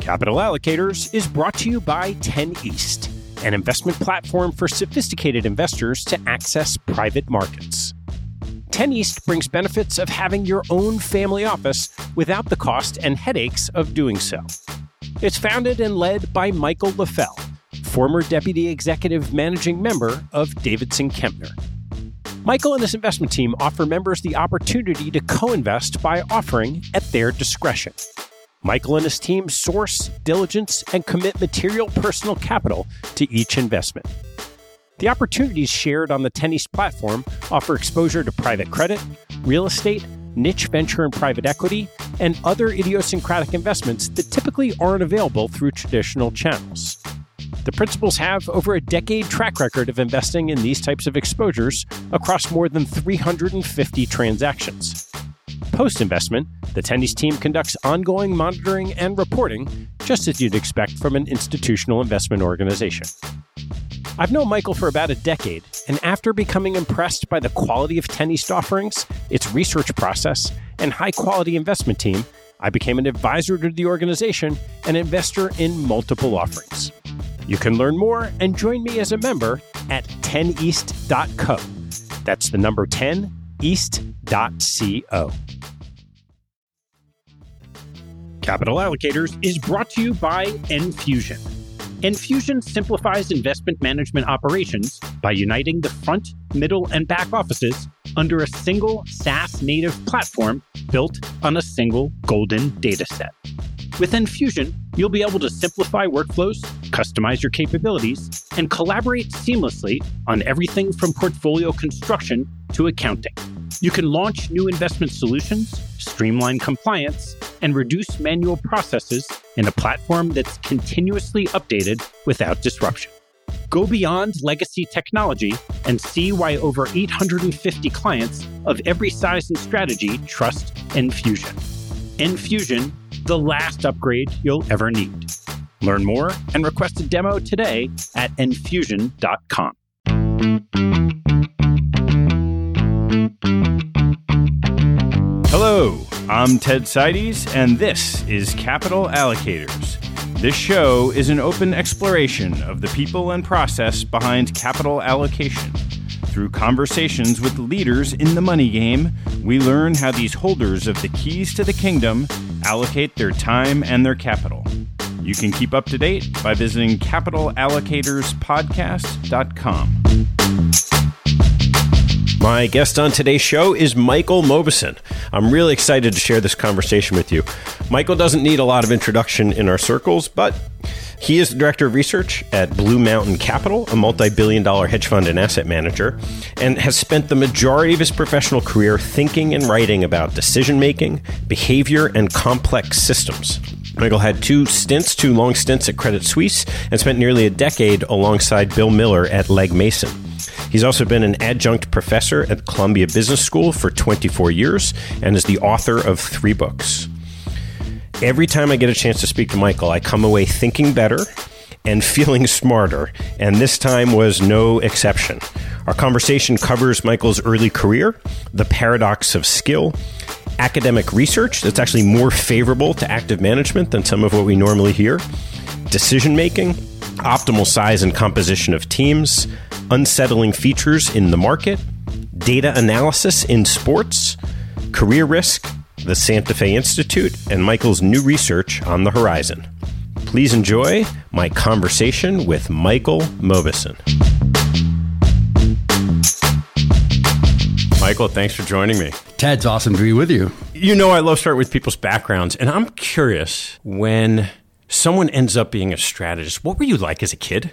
Capital Allocators is brought to you by 10 East, an investment platform for sophisticated investors to access private markets. 10 East brings benefits of having your own family office without the cost and headaches of doing so. It's founded and led by Michael LaFell, former Deputy Executive Managing Member of Davidson Kempner. Michael and his investment team offer members the opportunity to co-invest by offering at their discretion. Michael and his team source, diligence, and commit material personal capital to each investment. The opportunities shared on the 10 East platform offer exposure to private credit, real estate, niche venture and private equity, and other idiosyncratic investments that typically aren't available through traditional channels. The principals have over a decade track record of investing in these types of exposures across more than 350 transactions. Post-investment, the 10 East team conducts ongoing monitoring and reporting, just as you'd expect from an institutional investment organization. I've known Michael for about a decade, and after becoming impressed by the quality of 10 East offerings, its research process, and high-quality investment team, I became an advisor to the organization and investor in multiple offerings. You can learn more and join me as a member at 10east.co. That's the number 10, east.co. Capital Allocators is brought to you by Enfusion. Enfusion simplifies investment management operations by uniting the front, middle, and back offices under a single SaaS-native platform built on a single golden data set. With Enfusion, you'll be able to simplify workflows, customize your capabilities, and collaborate seamlessly on everything from portfolio construction to accounting. You can launch new investment solutions, streamline compliance, and reduce manual processes in a platform that's continuously updated without disruption. Go beyond legacy technology and see why over 850 clients of every size and strategy trust Enfusion. Enfusion, the last upgrade you'll ever need. Learn more and request a demo today at enfusion.com. Hello, I'm Ted Seides, and this is Capital Allocators. This show is an open exploration of the people and process behind capital allocation. Through conversations with leaders in the money game, we learn how these holders of the keys to the kingdom allocate their time and their capital. You can keep up to date by visiting capitalallocatorspodcast.com. My guest on today's show is Michael Mauboussin. I'm really excited to share this conversation with you. Michael doesn't need a lot of introduction in our circles, but he is the director of research at Blue Mountain Capital, a multi-billion-dollar hedge fund and asset manager, and has spent the majority of his professional career thinking and writing about decision-making, behavior, and complex systems. Michael had two long stints at Credit Suisse and spent nearly a decade alongside Bill Miller at Legg Mason. He's also been an adjunct professor at Columbia Business School for 24 years and is the author of 3 books. Every time I get a chance to speak to Michael, I come away thinking better and feeling smarter, and this time was no exception. Our conversation covers Michael's early career, the paradox of skill, academic research that's actually more favorable to active management than some of what we normally hear, decision-making, optimal size and composition of teams, unsettling features in the market, data analysis in sports, career risk, the Santa Fe Institute, and Michael's new research on the horizon. Please enjoy my conversation with Michael Mauboussin. Michael, thanks for joining me. Ted, it's awesome to be with you. You know I love starting with people's backgrounds, and I'm curious, when someone ends up being a strategist, what were you like as a kid?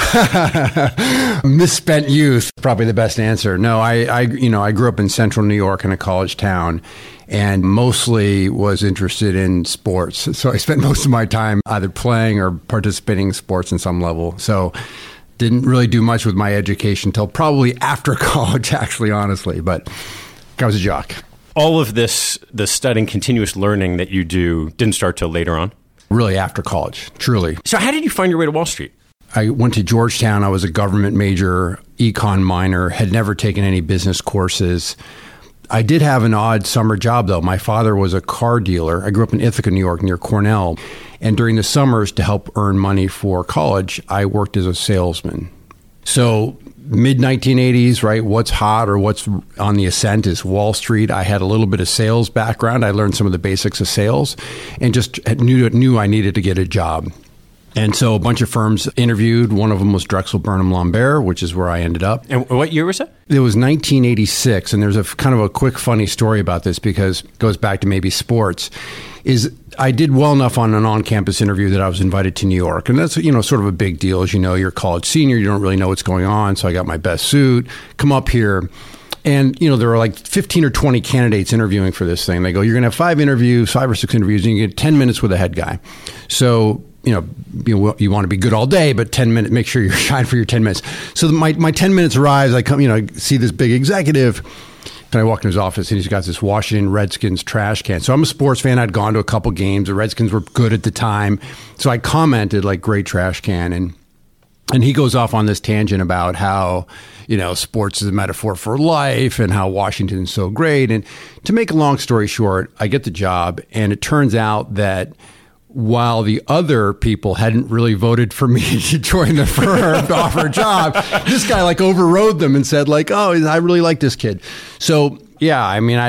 Misspent youth, probably the best answer. No, I grew up in central New York in a college town and mostly was interested in sports. So I spent most of my time either playing or participating in sports in some level. So didn't really do much with my education until probably after college, actually, honestly. But I was a jock. All of this, the studying, continuous learning that you do didn't start till later on? Really after college, truly. So how did you find your way to Wall Street? I went to Georgetown. I was a government major, econ minor, had never taken any business courses. I did have an odd summer job, though. My father was a car dealer. I grew up in Ithaca, New York, near Cornell. And during the summers, to help earn money for college, I worked as a salesman. So mid-1980s, right, what's hot or what's on the ascent is Wall Street. I had a little bit of sales background. I learned some of the basics of sales and just knew I needed to get a job. And so a bunch of firms interviewed. One of them was Drexel Burnham Lambert, which is where I ended up. And what year was that? It was 1986. And there's a kind of a quick, funny story about this because it goes back to maybe sports. Is I did well enough on an on-campus interview that I was invited to New York. And that's, sort of a big deal. As you know, you're a college senior. You don't really know what's going on. So I got my best suit, come up here. And, there were like 15 or 20 candidates interviewing for this thing. They go, you're going to have 5 or 6 interviews, and you get 10 minutes with a head guy. So, you want to be good all day, but 10 minutes, make sure you're shine for your 10 minutes. So my 10 minutes arrives. I come, I see this big executive. And I walk in his office, and he's got this Washington Redskins trash can. So I'm a sports fan. I'd gone to a couple games. The Redskins were good at the time. So I commented, like, great trash can. And he goes off on this tangent about how, sports is a metaphor for life and how Washington's so great. And to make a long story short, I get the job, and it turns out that while the other people hadn't really voted for me to join the firm to offer a job, this guy overrode them and said oh, I really like this kid. So yeah,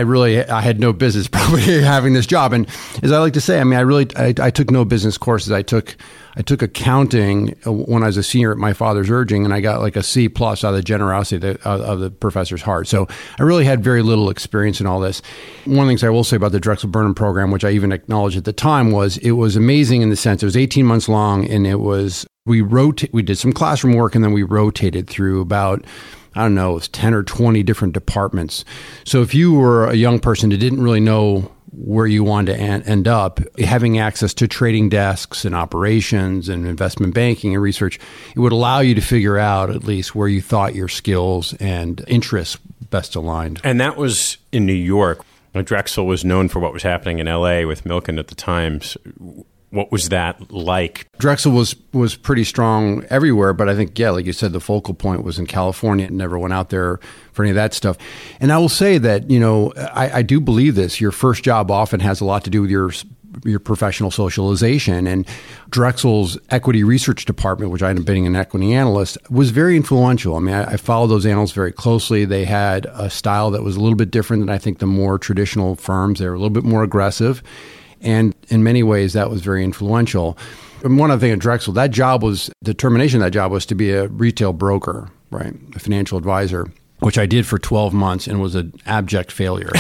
I had no business probably having this job. And as I like to say, I took no business courses. I took accounting when I was a senior at my father's urging, and I got a C+ out of the generosity of the professor's heart. So I really had very little experience in all this. One of the things I will say about the Drexel Burnham program, which I even acknowledged at the time, was it was amazing in the sense it was 18 months long, and we did some classroom work, and then we rotated through about, I don't know, it was 10 or 20 different departments. So if you were a young person that didn't really know where you wanted to end up, having access to trading desks and operations and investment banking and research, it would allow you to figure out at least where you thought your skills and interests best aligned. And that was in New York. Drexel was known for what was happening in LA with Milken at the time. So what was that like? Drexel was pretty strong everywhere, but I think, like you said, the focal point was in California. It never went out there for any of that stuff. And I will say that, I do believe this. Your first job often has a lot to do with your professional socialization. And Drexel's equity research department, which I ended up being an equity analyst, was very influential. I followed those analysts very closely. They had a style that was a little bit different than I think the more traditional firms. They were a little bit more aggressive. And in many ways, that was very influential. And one other thing at Drexel, the termination of that job was to be a retail broker, right? A financial advisor, which I did for 12 months and was an abject failure.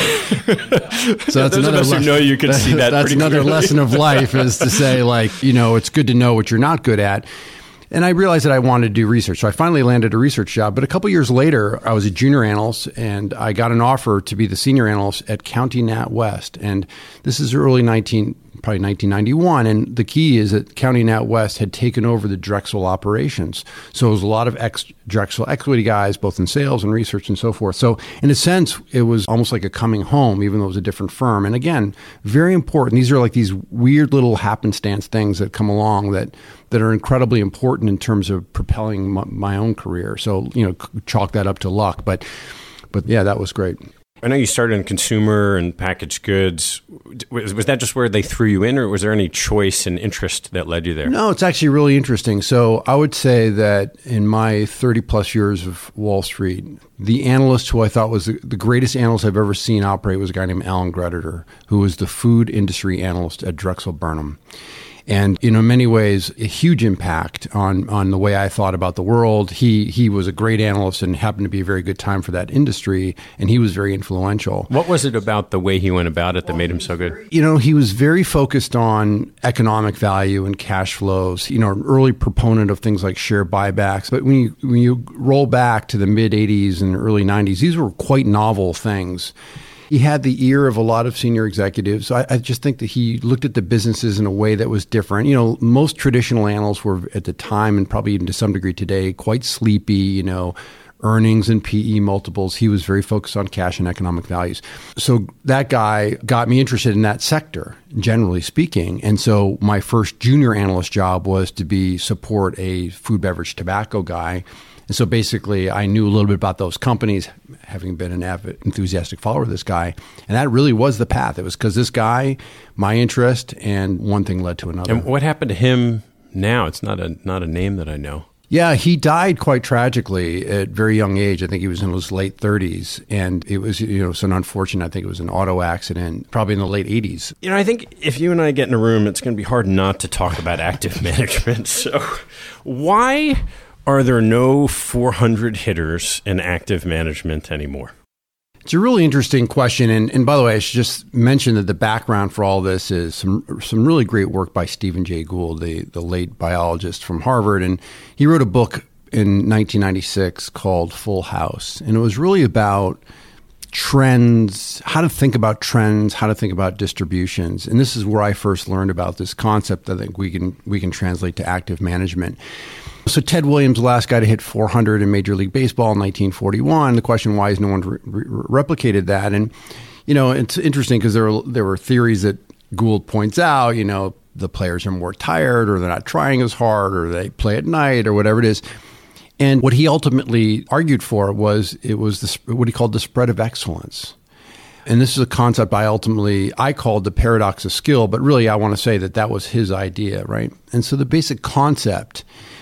So that's another lesson. You can see that. That's another lesson of life, is to say, it's good to know what you're not good at. And I realized that I wanted to do research. So I finally landed a research job. But a couple years later, I was a junior analyst, and I got an offer to be the senior analyst at County NatWest. And this is probably 1991. And the key is that County NatWest had taken over the Drexel operations. So it was a lot of ex-Drexel equity guys, both in sales and research and so forth. So in a sense, it was almost like a coming home, even though it was a different firm. And again, very important. These are these weird little happenstance things that come along that are incredibly important in terms of propelling my own career. So, chalk that up to luck. But yeah, that was great. I know you started in consumer and packaged goods. Was that just where they threw you in, or was there any choice and interest that led you there? No, it's actually really interesting. So I would say that in my 30 plus years of Wall Street, the analyst who I thought was the greatest analyst I've ever seen operate was a guy named Alan Greditor, who was the food industry analyst at Drexel Burnham. And in many ways, a huge impact on the way I thought about the world. He was a great analyst and happened to be a very good time for that industry, and he was very influential. What was it about the way he went about it that made him so good? He was very focused on economic value and cash flows, an early proponent of things like share buybacks. But when you roll back to the mid-'80s and early '90s, these were quite novel things. He had the ear of a lot of senior executives. So I just think that he looked at the businesses in a way that was different. Most traditional analysts were at the time, and probably even to some degree today, quite sleepy, earnings and PE multiples. He was very focused on cash and economic values. So that guy got me interested in that sector, generally speaking. And so my first junior analyst job was to support a food, beverage, tobacco guy. And so basically I knew a little bit about those companies, having been an avid, enthusiastic follower of this guy. And that really was the path. It was because this guy, my interest, and one thing led to another. And what happened to him now? It's not a name that I know. Yeah, he died quite tragically at a very young age. I think he was in his late 30s. And it was, so unfortunate. I think it was an auto accident, probably in the late 80s. I think if you and I get in a room, it's going to be hard not to talk about active management. So why are there no 400 hitters in active management anymore? It's a really interesting question. And by the way, I should just mention that the background for all this is some really great work by Stephen Jay Gould, the late biologist from Harvard. And he wrote a book in 1996 called Full House. And it was really about trends, how to think about trends, how to think about distributions. And this is where I first learned about this concept that I think we can translate to active management. So Ted Williams, the last guy to hit 400 in Major League Baseball in 1941. The question, why has no one replicated that? And, it's interesting because there were theories that Gould points out, the players are more tired, or they're not trying as hard, or they play at night, or whatever it is. And what he ultimately argued for was what he called the spread of excellence. And this is a concept I called the paradox of skill, but really I want to say that was his idea, right? And so the basic concept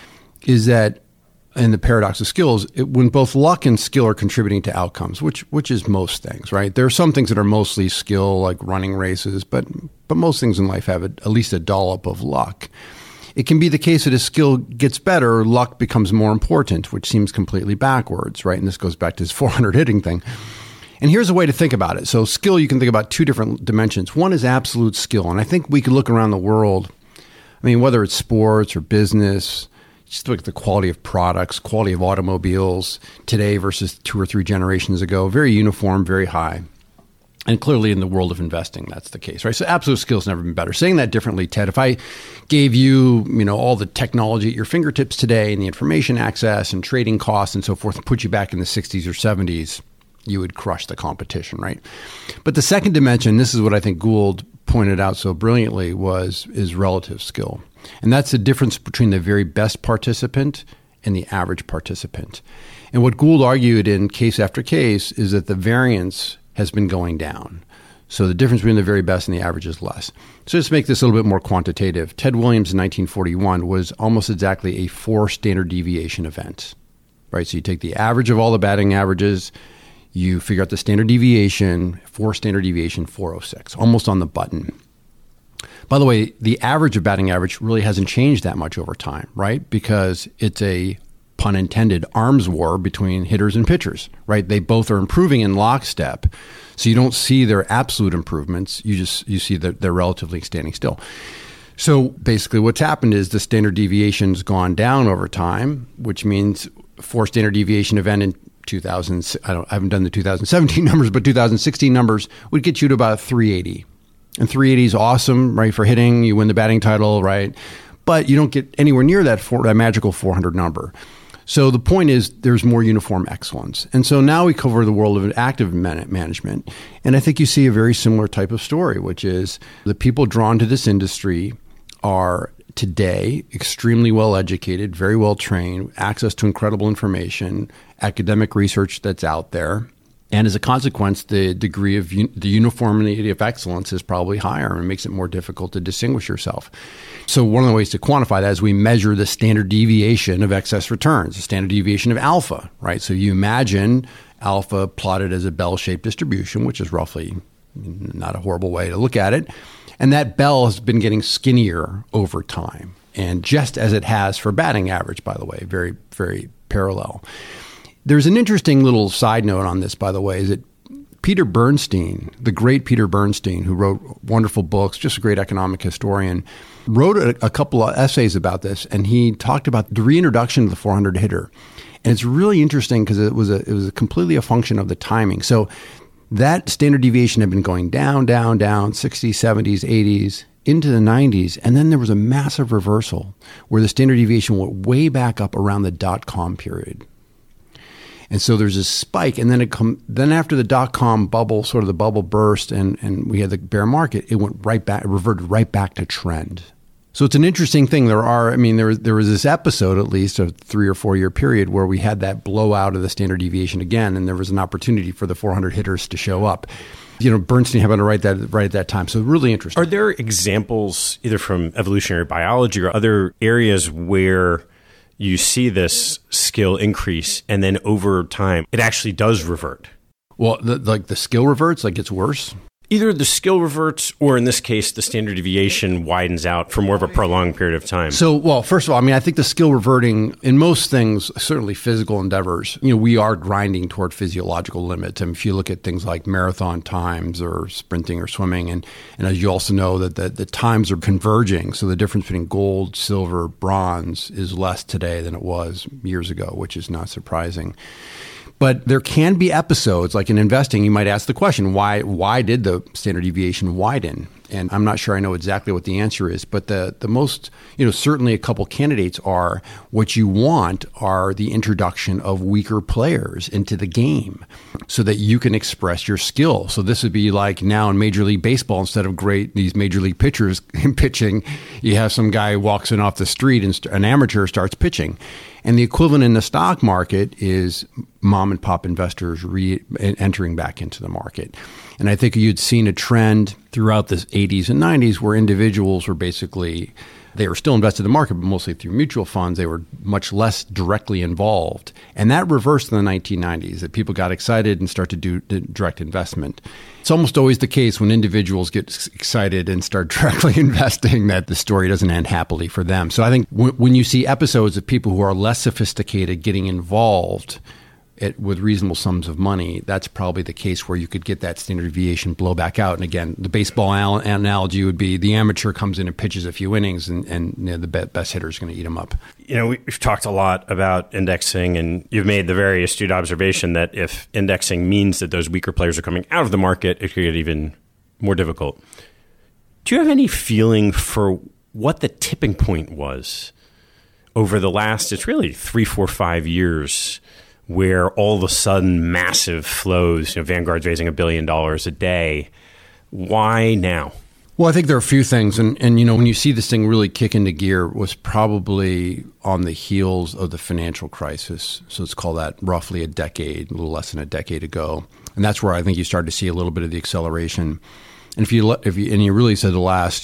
is that in the paradox of skills, when both luck and skill are contributing to outcomes, which is most things, right? There are some things that are mostly skill, like running races, but most things in life have at least a dollop of luck. It can be the case that as skill gets better, luck becomes more important, which seems completely backwards, right? And this goes back to his 400 hitting thing. And here's a way to think about it. So skill, you can think about two different dimensions. One is absolute skill. And I think we could look around the world, whether it's sports or business, just look at the quality of products, quality of automobiles today versus 2 or 3 generations ago, very uniform, very high. And clearly in the world of investing, that's the case, right? So absolute skill's never been better. Saying that differently, Ted, if I gave you, all the technology at your fingertips today and the information access and trading costs and so forth, and put you back in the 60s or 70s, you would crush the competition, right? But the second dimension, this is what I think Gould pointed out so brilliantly, is relative skill. And that's the difference between the very best participant and the average participant. And what Gould argued in case after case is that the variance has been going down. So the difference between the very best and the average is less. So let's make this a little bit more quantitative. Ted Williams in 1941 was almost exactly a 4 standard deviation event, right? So you take the average of all the batting averages, you figure out the standard deviation, 4 standard deviation, 406, almost on the button. By the way, the average of batting average really hasn't changed that much over time, right? Because it's a, pun intended, arms war between hitters and pitchers, right? They both are improving in lockstep. So you don't see their absolute improvements. You see that they're relatively standing still. So basically what's happened is the standard deviation's gone down over time, which means 4 standard deviation event in 2000, I haven't done the 2017 numbers, but 2016 numbers would get you to about 380. And 380 is awesome, right? For hitting, you win the batting title, right? But you don't get anywhere near that magical 400 number. So the point is there's more uniform excellence. And so now we cover the world of active management. And I think you see a very similar type of story, which is the people drawn to this industry are today extremely well educated, very well trained, access to incredible information, academic research that's out there. And as a consequence, the degree of the uniformity of excellence is probably higher and makes it more difficult to distinguish yourself. So one of the ways to quantify that is we measure the standard deviation of excess returns, the standard deviation of alpha, right? So you imagine alpha plotted as a bell-shaped distribution, which is roughly not a horrible way to look at it. And that bell has been getting skinnier over time. And just as it has for batting average, by the way, very, very parallel. There's an interesting little side note on this, by the way, is that Peter Bernstein, the great Peter Bernstein, who wrote wonderful books, just a great economic historian, wrote a couple of essays about this, and he talked about the reintroduction of the 400 hitter. And it's really interesting because it was completely a function of the timing. So that standard deviation had been going down, 60s, 70s, 80s, into the 90s, and then there was a massive reversal where the standard deviation went way back up around the dot-com period. And so there's this spike, and then after the dot-com bubble, sort of the bubble burst, and we had the bear market, it went right back, it reverted right back to trend. So it's an interesting thing. There was this episode, at least, a 3 or 4 year period where we had that blowout of the standard deviation again, and there was an opportunity for the 400 hitters to show up. Bernstein happened to write that right at that time. So really interesting. Are there examples either from evolutionary biology or other areas where you see this skill increase and then over time it actually does revert? Well, the skill reverts, like gets worse? Either the skill reverts or in this case, the standard deviation widens out for more of a prolonged period of time. So, well, first of all, I think the skill reverting in most things, certainly physical endeavors, we are grinding toward physiological limits. If you look at things like marathon times or sprinting or swimming, and as you also know that the times are converging. So the difference between gold, silver, bronze is less today than it was years ago, which is not surprising. But there can be episodes, like in investing, you might ask the question, why did the standard deviation widen? And I'm not sure I know exactly what the answer is, but the most, certainly a couple candidates are what you want are the introduction of weaker players into the game so that you can express your skill. So this would be like now in Major League Baseball, instead of these Major League pitchers pitching, you have some guy who walks in off the street and an amateur starts pitching. And the equivalent in the stock market is mom and pop investors entering back into the market. And I think you'd seen a trend throughout the 80s and 90s where individuals were basically, they were still invested in the market, but mostly through mutual funds. They were much less directly involved. And that reversed in the 1990s, that people got excited and started to do direct investment. It's almost always the case when individuals get excited and start directly investing that the story doesn't end happily for them. So I think when you see episodes of people who are less sophisticated getting involved with reasonable sums of money, that's probably the case where you could get that standard deviation blow back out. And again, the baseball analogy would be the amateur comes in and pitches a few innings and the best hitter is going to eat them up. We've talked a lot about indexing, and you've made the very astute observation that if indexing means that those weaker players are coming out of the market, it could get even more difficult. Do you have any feeling for what the tipping point was over the last, it's really 3, 4, 5 years, where all of a sudden massive flows, Vanguard's raising $1 billion a day. Why now? Well, I think there are a few things. And when you see this thing really kick into gear was probably on the heels of the financial crisis. So let's call that roughly a little less than a decade ago. And that's where I think you started to see a little bit of the acceleration. And if you really said the last,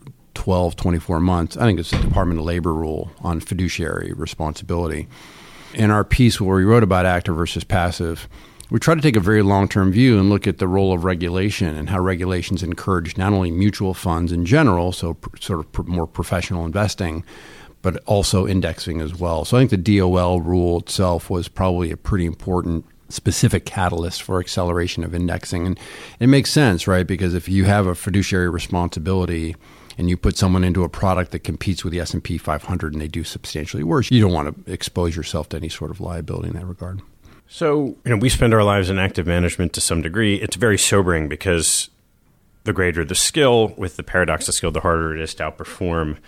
12, 24 months, I think it's the Department of Labor rule on fiduciary responsibility. In our piece where we wrote about active versus passive, we try to take a very long-term view and look at the role of regulation and how regulations encourage not only mutual funds in general, so sort of more professional investing, but also indexing as well. So I think the DOL rule itself was probably a pretty important specific catalyst for acceleration of indexing. And it makes sense, right? Because if you have a fiduciary responsibility and you put someone into a product that competes with the S&P 500 and they do substantially worse, you don't want to expose yourself to any sort of liability in that regard. So, we spend our lives in active management to some degree. It's very sobering because the greater the skill, with the paradox of skill, the harder it is to outperform.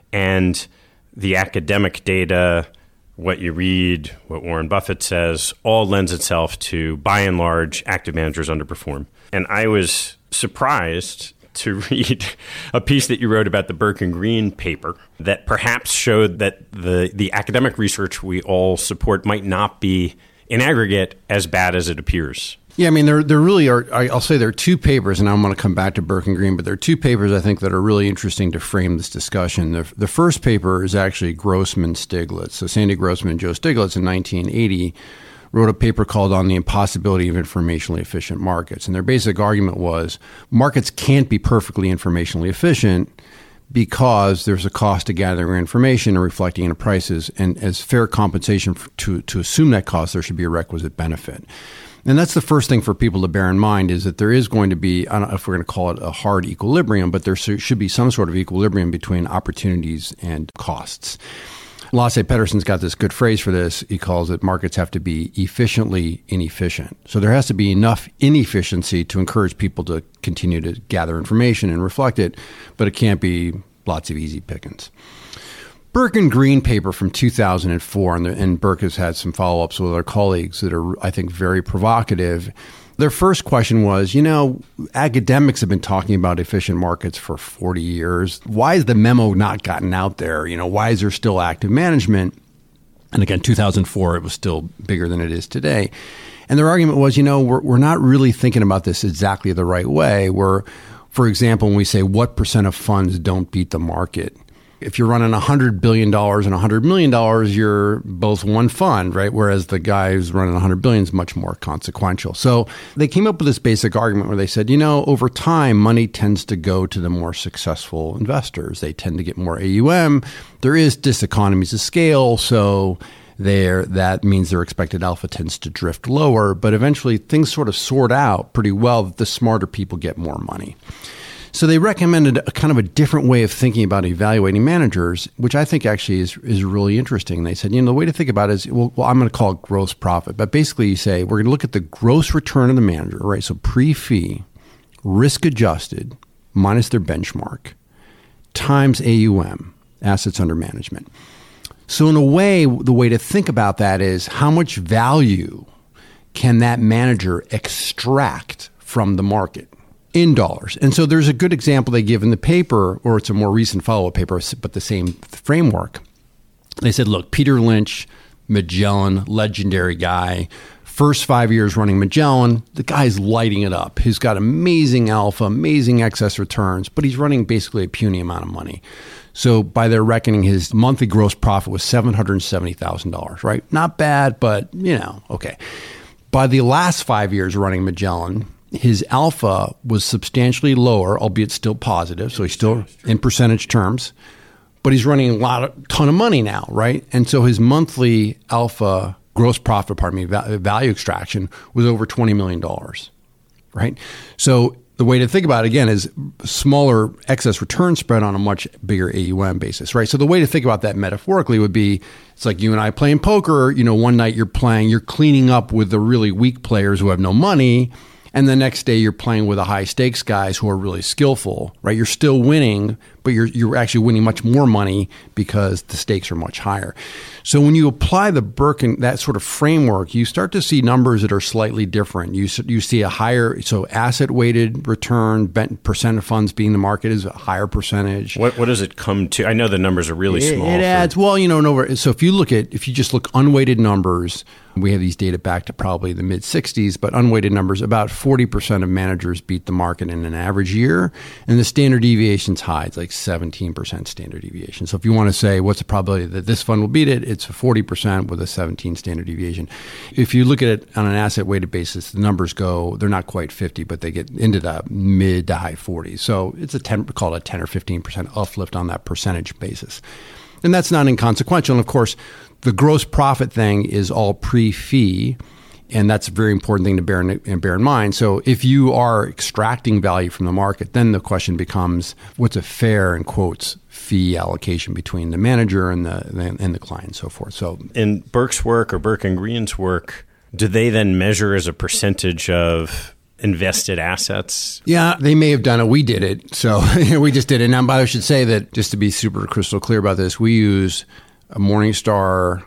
And the academic data, what you read, what Warren Buffett says, all lends itself to, by and large, active managers underperform. And I was surprised to read a piece that you wrote about the Burke and Green paper that perhaps showed that the academic research we all support might not be, in aggregate, as bad as it appears. Yeah, there really are, I'll say there are two papers, and I'm going to come back to Burke and Green, but there are two papers I think that are really interesting to frame this discussion. The first paper is actually Grossman-Stiglitz. So Sandy Grossman and Joe Stiglitz in 1980 wrote a paper called On the Impossibility of Informationally Efficient Markets. And their basic argument was markets can't be perfectly informationally efficient because there's a cost to gathering information and reflecting into prices. And as fair compensation to assume that cost, there should be a requisite benefit. And that's the first thing for people to bear in mind is that there is going to be, I don't know if we're going to call it a hard equilibrium, but there should be some sort of equilibrium between opportunities and costs. Lasse Pettersson's got this good phrase for this. He calls it markets have to be efficiently inefficient. So there has to be enough inefficiency to encourage people to continue to gather information and reflect it, but it can't be lots of easy pickings. Burke and Green paper from 2004, and Burke has had some follow-ups with our colleagues that are, I think, very provocative. Their first question was, academics have been talking about efficient markets for 40 years. Why has the memo not gotten out there? Why is there still active management? And again, 2004, it was still bigger than it is today. And their argument was, we're not really thinking about this exactly the right way. For example, when we say what percent of funds don't beat the market, if you're running $100 billion and $100 million, you're both one fund, right? Whereas the guy who's running $100 billion is much more consequential. So they came up with this basic argument where they said, over time, money tends to go to the more successful investors. They tend to get more AUM. There is diseconomies of scale, so that means their expected alpha tends to drift lower. But eventually, things sort of sort out pretty well that the smarter people get more money. So they recommended a kind of a different way of thinking about evaluating managers, which I think actually is really interesting. They said, the way to think about it is, well, I'm going to call it gross profit. But basically you say, we're going to look at the gross return of the manager, right? So pre-fee, risk adjusted, minus their benchmark, times AUM, assets under management. So in a way, the way to think about that is how much value can that manager extract from the market? In dollars. And so there's a good example they give in the paper, or it's a more recent follow-up paper, but the same framework. They said, look, Peter Lynch, Magellan, legendary guy, first 5 years running Magellan, the guy's lighting it up. He's got amazing alpha, amazing excess returns, but he's running basically a puny amount of money. So by their reckoning, his monthly gross profit was $770,000, right? Not bad, but, okay. By the last 5 years running Magellan, his alpha was substantially lower, albeit still positive. So he's still in percentage terms, but he's running ton of money now, right? And so his monthly alpha gross profit, value extraction was over $20 million, right? So the way to think about it again is smaller excess return spread on a much bigger AUM basis, right? So the way to think about that metaphorically would be, it's like you and I playing poker. One night you're cleaning up with the really weak players who have no money. And the next day you're playing with the high stakes guys who are really skillful, right? You're still winning, but you're actually winning much more money because the stakes are much higher. So when you apply the Burke and that sort of framework, you start to see numbers that are slightly different. You see a higher, so asset weighted return, percent of funds being the market is a higher percentage. What does it come to? I know the numbers are really small. It adds, so if you just look unweighted numbers, we have these data back to probably the mid 60s, but unweighted numbers, about 40% of managers beat the market in an average year. And the standard deviation's high. It's like 17% standard deviation. So if you want to say what's the probability that this fund will beat it, it's 40% with a 17 standard deviation. If you look at it on an asset weighted basis, the numbers they're not quite 50, but they get into the mid to high 40s. So it's call it a 10 or 15% uplift on that percentage basis. And that's not inconsequential. And of course, the gross profit thing is all pre-fee, and that's a very important thing to bear in mind. So if you are extracting value from the market, then the question becomes, what's a fair, in quotes, fee allocation between the manager and the client and so forth. So in Burke's work or Burke and Green's work, do they then measure as a percentage of invested assets? Yeah, they may have done it. We did it. So we just did it. Now, but I should say that just to be super crystal clear about this, we use a Morningstar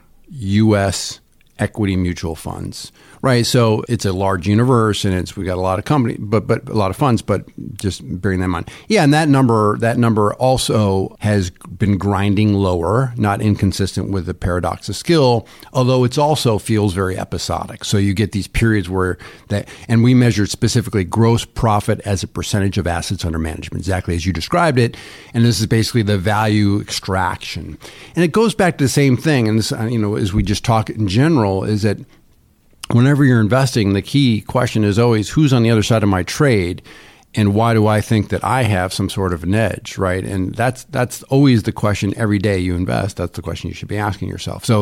U.S. equity mutual funds, right? So it's a large universe, and we got a lot of companies, but a lot of funds. But just bearing that in mind, yeah. And that number also has been grinding lower, not inconsistent with the paradox of skill. Although it also feels very episodic. So you get these periods where and we measured specifically gross profit as a percentage of assets under management, exactly as you described it. And this is basically the value extraction, and it goes back to the same thing. And this, as we just talk in general, is that whenever you're investing, the key question is always who's on the other side of my trade, and why do I think that I have some sort of an edge, right? And that's always the question every day you invest. That's the question you should be asking yourself. So,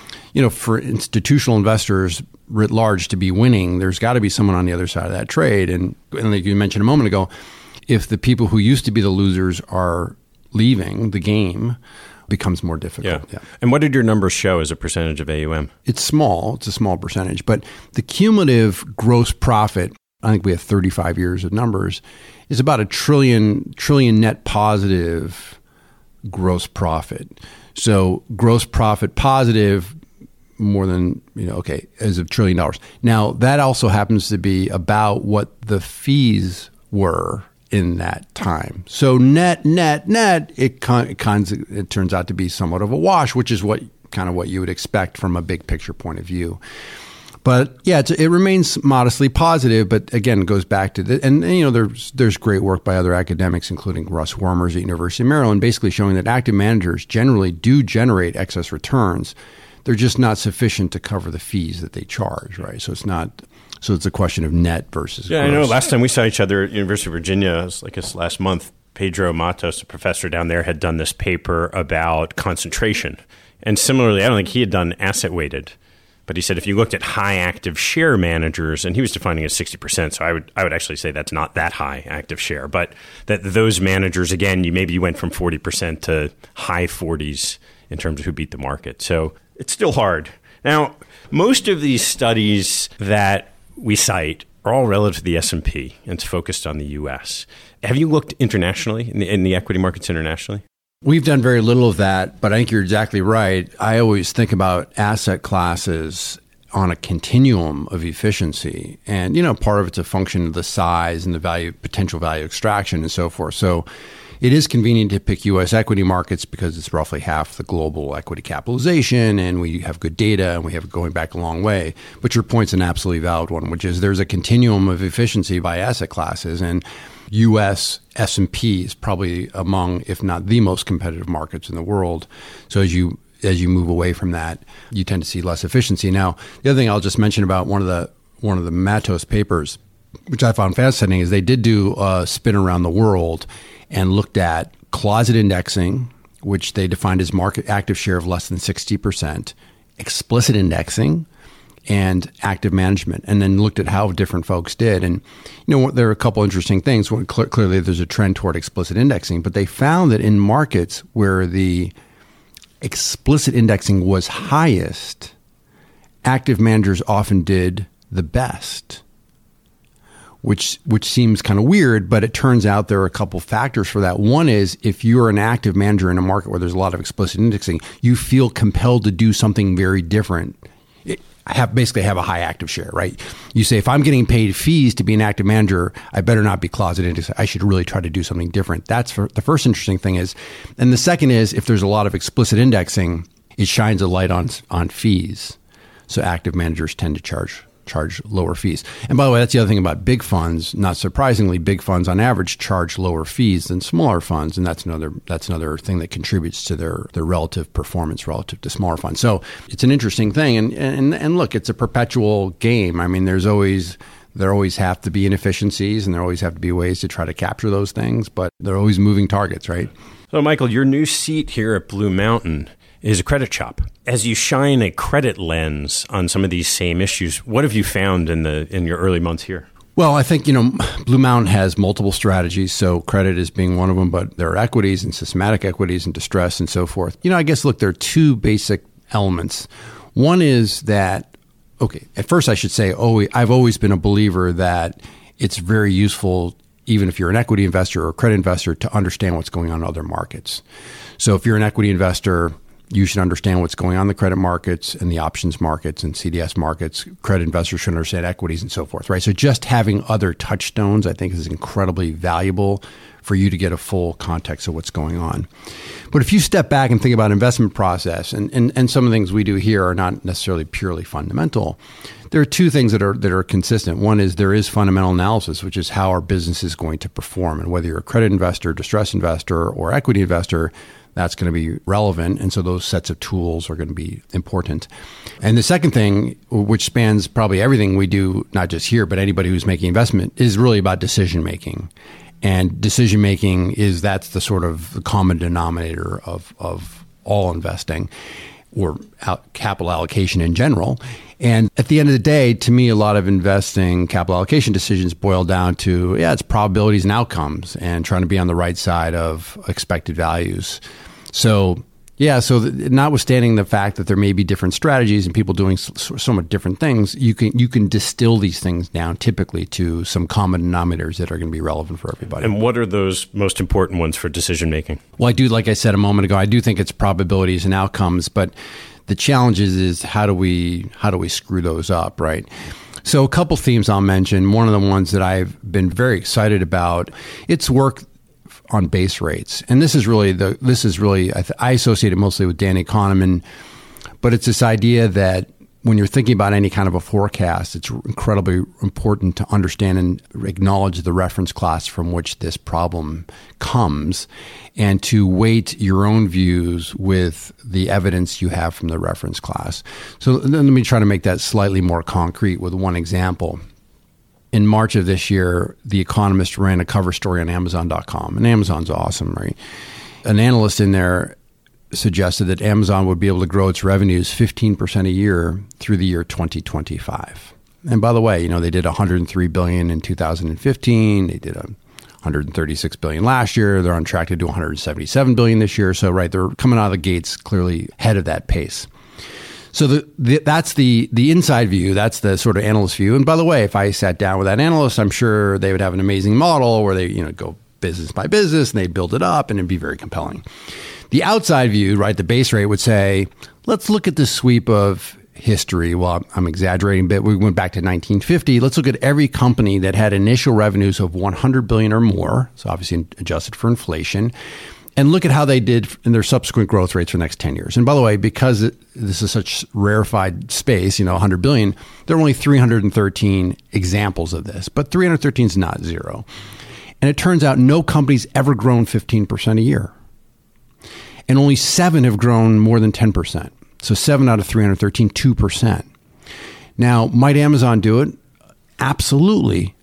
for institutional investors writ large to be winning, there's got to be someone on the other side of that trade. And like you mentioned a moment ago, if the people who used to be the losers are leaving the game, becomes more difficult. Yeah. And what did your numbers show as a percentage of AUM? It's small. It's a small percentage. But the cumulative gross profit, I think we have 35 years of numbers, is about $1 trillion net positive gross profit. So gross profit positive more than, as of $1 trillion. Now, that also happens to be about what the fees were in that time. So net, it turns out to be somewhat of a wash, which is what you would expect from a big picture point of view. But yeah, it remains modestly positive. But again, it goes back to there's great work by other academics, including Russ Wormers at University of Maryland, basically showing that active managers generally do generate excess returns. They're just not sufficient to cover the fees that they charge, right? So it's a question of net versus gross. I know. Last time we saw each other at University of Virginia, it was like this last month, Pedro Matos, a professor down there, had done this paper about concentration. And similarly, I don't think he had done asset weighted. But he said if you looked at high active share managers, and he was defining it as 60%, so I would actually say that's not that high active share, but that those managers, again, you went from 40% to high 40s in terms of who beat the market. So it's still hard. Now, most of these studies that we cite are all relative to the S&P, and it's focused on the U.S. Have you looked internationally, in the equity markets internationally? We've done very little of that, but I think you're exactly right. I always think about asset classes on a continuum of efficiency. And, part of it's a function of the size and the potential value extraction and so forth. So it is convenient to pick U.S. equity markets because it's roughly half the global equity capitalization, and we have good data, and we have it going back a long way. But your point's an absolutely valid one, which is there's a continuum of efficiency by asset classes, and U.S. S&P is probably among, if not the most competitive markets in the world. So as you move away from that, you tend to see less efficiency. Now, the other thing I'll just mention about one of the Matos papers, which I found fascinating, is they did do a spin around the world and looked at closet indexing, which they defined as market active share of less than 60%, explicit indexing, and active management, and then looked at how different folks did. And, there are a couple interesting things. Clearly, there's a trend toward explicit indexing, but they found that in markets where the explicit indexing was highest, active managers often did the best, which seems kind of weird, but it turns out there are a couple factors for that. One is if you're an active manager in a market where there's a lot of explicit indexing, you feel compelled to do something very different. Basically have a high active share, right? You say, if I'm getting paid fees to be an active manager, I better not be closet indexed. I should really try to do something different. That's the first interesting thing is. And the second is, if there's a lot of explicit indexing, it shines a light on fees. So active managers tend to charge lower fees. And by the way, that's the other thing about big funds. Not surprisingly, big funds on average charge lower fees than smaller funds, and that's another thing that contributes to their relative performance relative to smaller funds. So it's an interesting thing, and look, it's a perpetual game. I mean, there always have to be inefficiencies, and there always have to be ways to try to capture those things, but they're always moving targets, right? So, Michael, your new seat here at Blue Mountain is a credit shop. As you shine a credit lens on some of these same issues, what have you found in your early months here? Well, I think, Blue Mountain has multiple strategies. So credit is being one of them, but there are equities and systematic equities and distress and so forth. I guess, look, there are two basic elements. One is that, at first I should say, I've always been a believer that it's very useful, even if you're an equity investor or a credit investor, to understand what's going on in other markets. So if you're an equity investor, you should understand what's going on in the credit markets and the options markets and CDS markets. Credit investors should understand equities and so forth, right? So just having other touchstones, I think, is incredibly valuable for you to get a full context of what's going on. But if you step back and think about investment process, and some of the things we do here are not necessarily purely fundamental, there are two things that are consistent. One is there is fundamental analysis, which is how our business is going to perform. And whether you're a credit investor, distress investor, or equity investor, that's going to be relevant. And so those sets of tools are going to be important. And the second thing, which spans probably everything we do, not just here, but anybody who's making investment, is really about decision making. And decision making that's the sort of common denominator of all investing or capital allocation in general. And at the end of the day, to me, a lot of investing capital allocation decisions boil down to, it's probabilities and outcomes and trying to be on the right side of expected values. So Yeah, so notwithstanding the fact that there may be different strategies and people doing somewhat different things, you can distill these things down typically to some common denominators that are going to be relevant for everybody. And what are those most important ones for decision making? Well, I do, like I said a moment ago, I do think it's probabilities and outcomes, but the challenge is how do we screw those up, right? So a couple themes I'll mention. One of the ones that I've been very excited about, it's work on base rates. And this is really, I associate it mostly with Danny Kahneman, but it's this idea that when you're thinking about any kind of a forecast, it's incredibly important to understand and acknowledge the reference class from which this problem comes and to weight your own views with the evidence you have from the reference class. So let me try to make that slightly more concrete with one example. In March of this year, The Economist ran a cover story on Amazon.com, and Amazon's awesome, right? An analyst in there suggested that Amazon would be able to grow its revenues 15% a year through the year 2025. And by the way, they did $103 billion in 2015. They did $136 billion last year. They're on track to do $177 billion this year. So, right, they're coming out of the gates clearly ahead of that pace. So that's the inside view. That's the sort of analyst view. And by the way, if I sat down with that analyst, I'm sure they would have an amazing model where they go business by business and they build it up and it'd be very compelling. The outside view, right, the base rate would say, let's look at the sweep of history. Well, I'm exaggerating a bit. We went back to 1950. Let's look at every company that had initial revenues of $100 billion or more. So obviously adjusted for inflation. And look at how they did in their subsequent growth rates for the next 10 years. And by the way, because this is such rarefied space, 100 billion, there are only 313 examples of this. But 313 is not zero. And it turns out no company's ever grown 15% a year. And only 7 have grown more than 10%. So 7 out of 313, 2%. Now, might Amazon do it? Absolutely.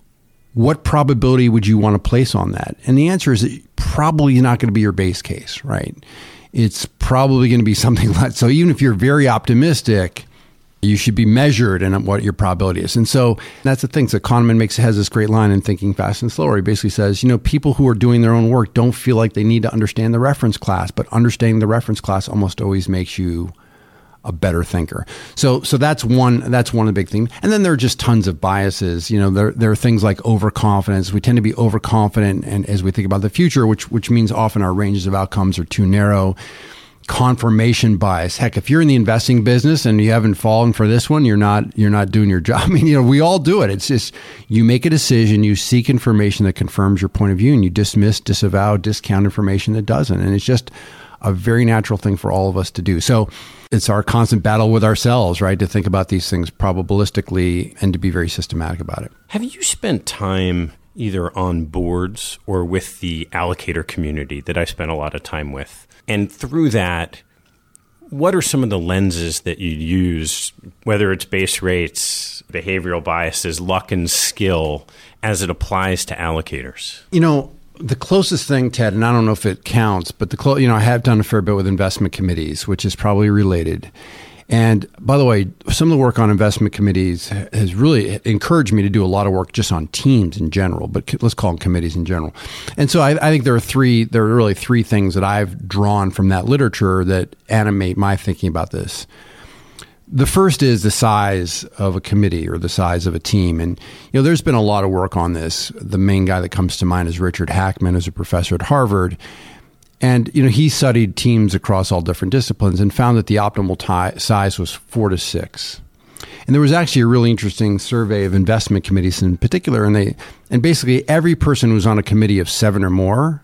What probability would you want to place on that? And the answer is probably not going to be your base case, right? It's probably going to be something like, so even if you're very optimistic, you should be measured in what your probability is. And so that's the thing. So Kahneman has this great line in Thinking Fast and Slow, where he basically says, people who are doing their own work don't feel like they need to understand the reference class, but understanding the reference class almost always makes you a better thinker. So that's one of the big things. And then there are just tons of biases. There are things like overconfidence. We tend to be overconfident, and as we think about the future, which means often our ranges of outcomes are too narrow. Confirmation bias. Heck, if you're in the investing business and you haven't fallen for this one, you're not doing your job. I mean, we all do it. It's just you make a decision, you seek information that confirms your point of view, and you disavow, discount information that doesn't. And it's just a very natural thing for all of us to do. So it's our constant battle with ourselves, right? To think about these things probabilistically and to be very systematic about it. Have you spent time either on boards or with the allocator community that I spent a lot of time with? And through that, what are some of the lenses that you use, whether it's base rates, behavioral biases, luck and skill, as it applies to allocators? The closest thing, Ted, and I don't know if it counts, but I have done a fair bit with investment committees, which is probably related. And by the way, some of the work on investment committees has really encouraged me to do a lot of work just on teams in general, but let's call them committees in general. And so I think there are really three things that I've drawn from that literature that animate my thinking about this. The first is the size of a committee or the size of a team. And, there's been a lot of work on this. The main guy that comes to mind is Richard Hackman, who's a professor at Harvard. And, he studied teams across all different disciplines and found that the optimal size was 4 to 6. And there was actually a really interesting survey of investment committees in particular. And basically every person who's on a committee of 7 or more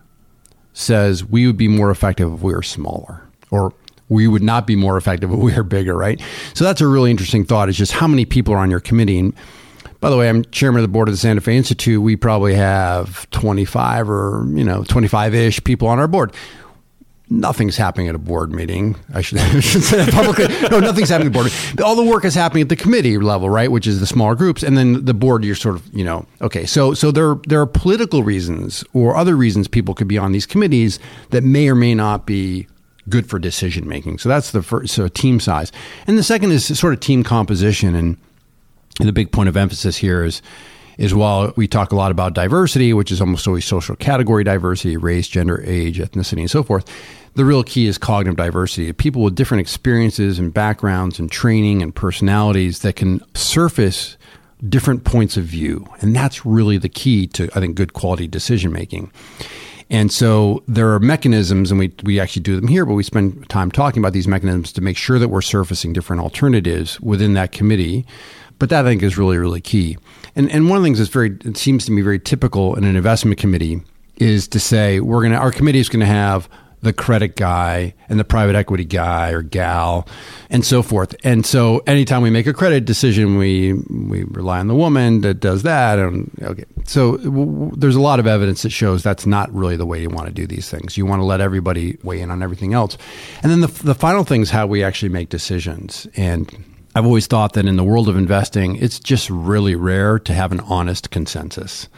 says we would be more effective if we were smaller, or we would not be more effective if we are bigger, right? So that's a really interesting thought, is just how many people are on your committee. And by the way, I'm chairman of the board of the Santa Fe Institute. We probably have 25 or, 25-ish people on our board. Nothing's happening at a board meeting. I should say that publicly. No, nothing's happening at a board meeting. All the work is happening at the committee level, right? Which is the smaller groups. And then the board, you're sort of, okay. So there are political reasons or other reasons people could be on these committees that may or may not be good for decision making. So that's the first, so team size. And the second is sort of team composition. And the big point of emphasis here is is while we talk a lot about diversity, which is almost always social category diversity, race, gender, age, ethnicity, and so forth, the real key is cognitive diversity. People with different experiences and backgrounds and training and personalities that can surface different points of view. And that's really the key to, I think, good quality decision making. And so there are mechanisms, and we actually do them here, but we spend time talking about these mechanisms to make sure that we're surfacing different alternatives within that committee. But that, I think, is really, really key. And one of the things it seems to me very typical in an investment committee is to say, our committee is going to have the credit guy and the private equity guy or gal and so forth. And so anytime we make a credit decision, we rely on the woman that does that. And okay. So there's a lot of evidence that shows that's not really the way you want to do these things. You want to let everybody weigh in on everything else. And then the final thing is how we actually make decisions. And I've always thought that in the world of investing, it's just really rare to have an honest consensus.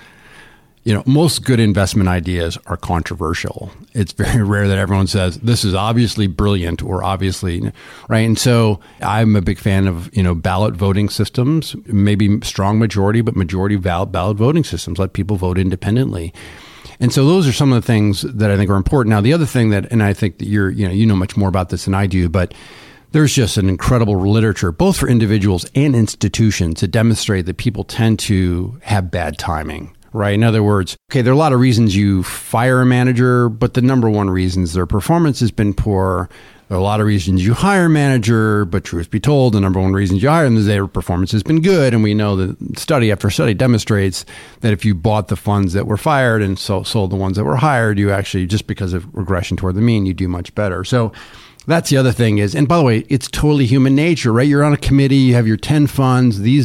Most good investment ideas are controversial. It's very rare that everyone says, this is obviously brilliant or obviously, right? And so I'm a big fan of, ballot voting systems, maybe strong majority, but majority ballot voting systems. Let people vote independently. And so those are some of the things that I think are important. Now, the other thing and I think that you know much more about this than I do, but there's just an incredible literature, both for individuals and institutions, that demonstrate that people tend to have bad timing. Right. In other words, there are a lot of reasons you fire a manager, but the number one reason is their performance has been poor. There are a lot of reasons you hire a manager, but truth be told, the number one reason you hire them is their performance has been good. And we know that study after study demonstrates that if you bought the funds that were fired and sold the ones that were hired, you actually, just because of regression toward the mean, you do much better. So that's the other thing is, and by the way, it's totally human nature, right? You're on a committee, you have your 10 funds, these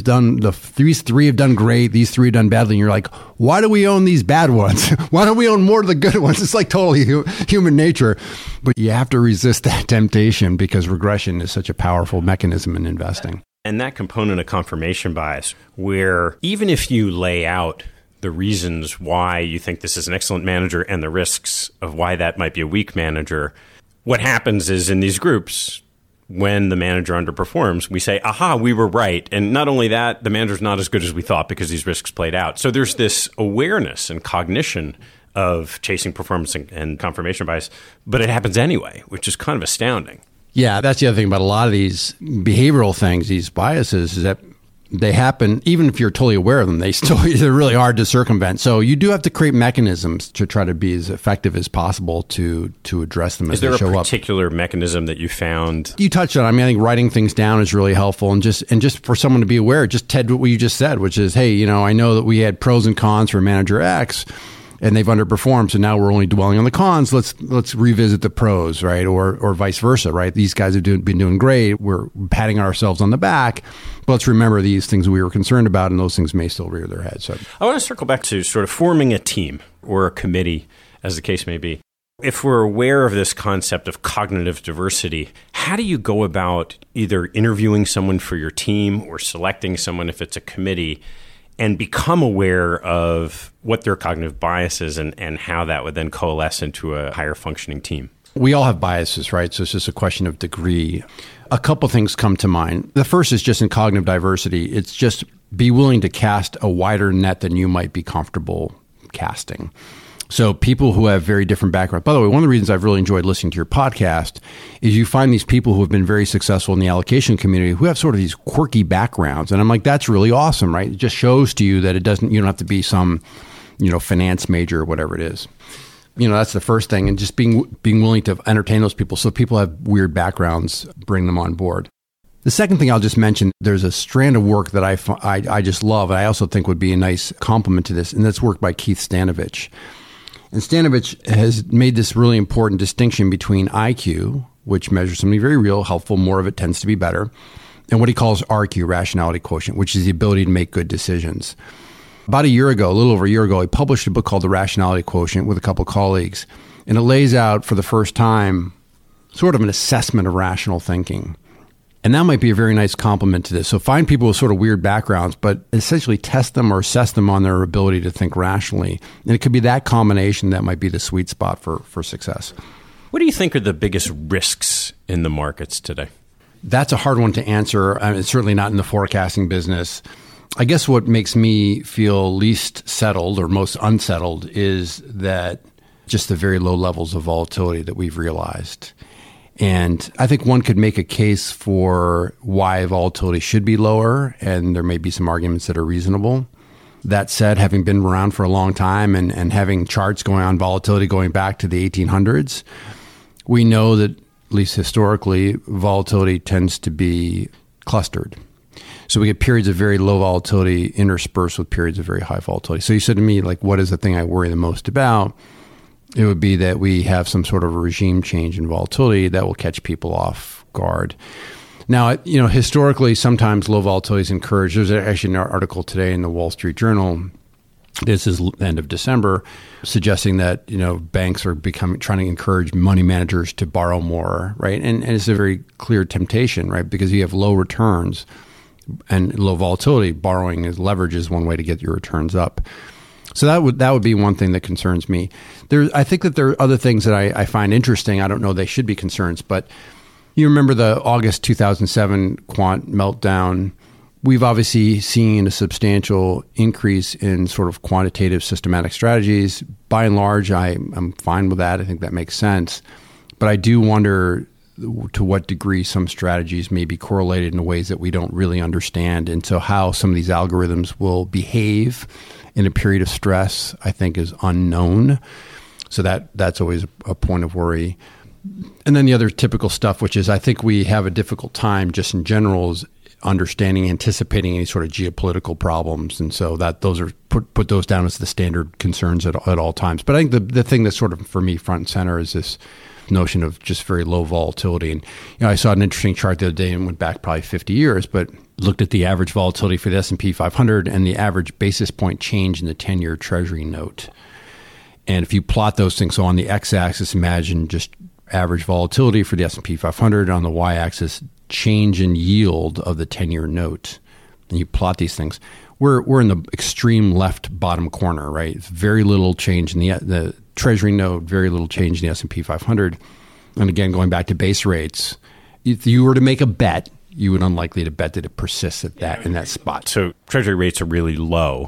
three have done great, these three have done badly, and you're like, why do we own these bad ones? Why don't we own more of the good ones? It's like totally human nature. But you have to resist that temptation because regression is such a powerful mechanism in investing. And that component of confirmation bias, where even if you lay out the reasons why you think this is an excellent manager and the risks of why that might be a weak manager, what happens is in these groups, when the manager underperforms, we say, aha, we were right. And not only that, the manager's not as good as we thought because these risks played out. So there's this awareness and cognition of chasing performance and confirmation bias, but it happens anyway, which is kind of astounding. Yeah, that's the other thing about a lot of these behavioral things, these biases, is that they happen, even if you're totally aware of them, they're really hard to circumvent. So you do have to create mechanisms to try to be as effective as possible to address them as they show up. Is there a particular mechanism that you found? You touched on it. I think writing things down is really helpful. And just for someone to be aware, just Ted, what you just said, which is, hey, I know that we had pros and cons for manager X, and they've underperformed, so now we're only dwelling on the cons. Let's revisit the pros, right? Or vice versa, right? These guys have been doing great. We're patting ourselves on the back. But let's remember these things we were concerned about, and those things may still rear their head. So I want to circle back to sort of forming a team or a committee, as the case may be. If we're aware of this concept of cognitive diversity, how do you go about either interviewing someone for your team or selecting someone if it's a committee, and become aware of what their cognitive bias is and how that would then coalesce into a higher functioning team? We all have biases, right? So it's just a question of degree. A couple things come to mind. The first is just in cognitive diversity. It's just be willing to cast a wider net than you might be comfortable casting. So people who have very different backgrounds. By the way, one of the reasons I've really enjoyed listening to your podcast is you find these people who have been very successful in the allocation community who have sort of these quirky backgrounds. And I'm like, that's really awesome, right? It just shows to you that you don't have to be some, finance major or whatever it is. That's the first thing. And just being willing to entertain those people. So people have weird backgrounds, bring them on board. The second thing I'll just mention, there's a strand of work that I just love, and I also think would be a nice complement to this, and that's work by Keith Stanovich. And Stanovich has made this really important distinction between IQ, which measures something very real, helpful, more of it tends to be better, and what he calls RQ, rationality quotient, which is the ability to make good decisions. About a little over a year ago, he published a book called The Rationality Quotient with a couple colleagues, and it lays out for the first time sort of an assessment of rational thinking. And that might be a very nice complement to this. So find people with sort of weird backgrounds, but essentially test them or assess them on their ability to think rationally. And it could be that combination that might be the sweet spot for success. What do you think are the biggest risks in the markets today? That's a hard one to answer. It's certainly not in the forecasting business. I guess what makes me feel least settled or most unsettled is that just the very low levels of volatility that we've realized. And I think one could make a case for why volatility should be lower, and there may be some arguments that are reasonable. That said, having been around for a long time and having charts going on volatility going back to the 1800s, we know that, at least historically, volatility tends to be clustered. So we get periods of very low volatility interspersed with periods of very high volatility. So you said to me, like, what is the thing I worry the most about? It would be that we have some sort of a regime change in volatility that will catch people off guard. Now, historically, sometimes low volatility is encouraged. There's actually an article today in the Wall Street Journal. This is end of December, suggesting that banks are trying to encourage money managers to borrow more, right? And it's a very clear temptation, right? Because you have low returns and low volatility. Borrowing as leverage is one way to get your returns up. So that would be one thing that concerns me. I think that there are other things that I find interesting. I don't know they should be concerns, but you remember the August 2007 quant meltdown. We've obviously seen a substantial increase in sort of quantitative systematic strategies. By and large, I'm fine with that. I think that makes sense. But I do wonder to what degree some strategies may be correlated in ways that we don't really understand. And so how some of these algorithms will behave in a period of stress, I think, is unknown. So that's always a point of worry. And then the other typical stuff, which is I think we have a difficult time just in general is understanding, anticipating any sort of geopolitical problems. And so that those are put those down as the standard concerns at all times. But I think the thing that's sort of, for me, front and center is this notion of just very low volatility. And I saw an interesting chart the other day and went back probably 50 years, but looked at the average volatility for the S&P 500 and the average basis point change in the 10-year Treasury note. And if you plot those things, so on the x-axis, imagine just average volatility for the S&P 500, on the y-axis, change in yield of the 10-year note. And you plot these things. We're in the extreme left bottom corner, right? Very little change in the Treasury note, very little change in the S&P 500. And again, going back to base rates, if you were to make a bet, you would unlikely to bet that it persists at in that spot. So Treasury rates are really low.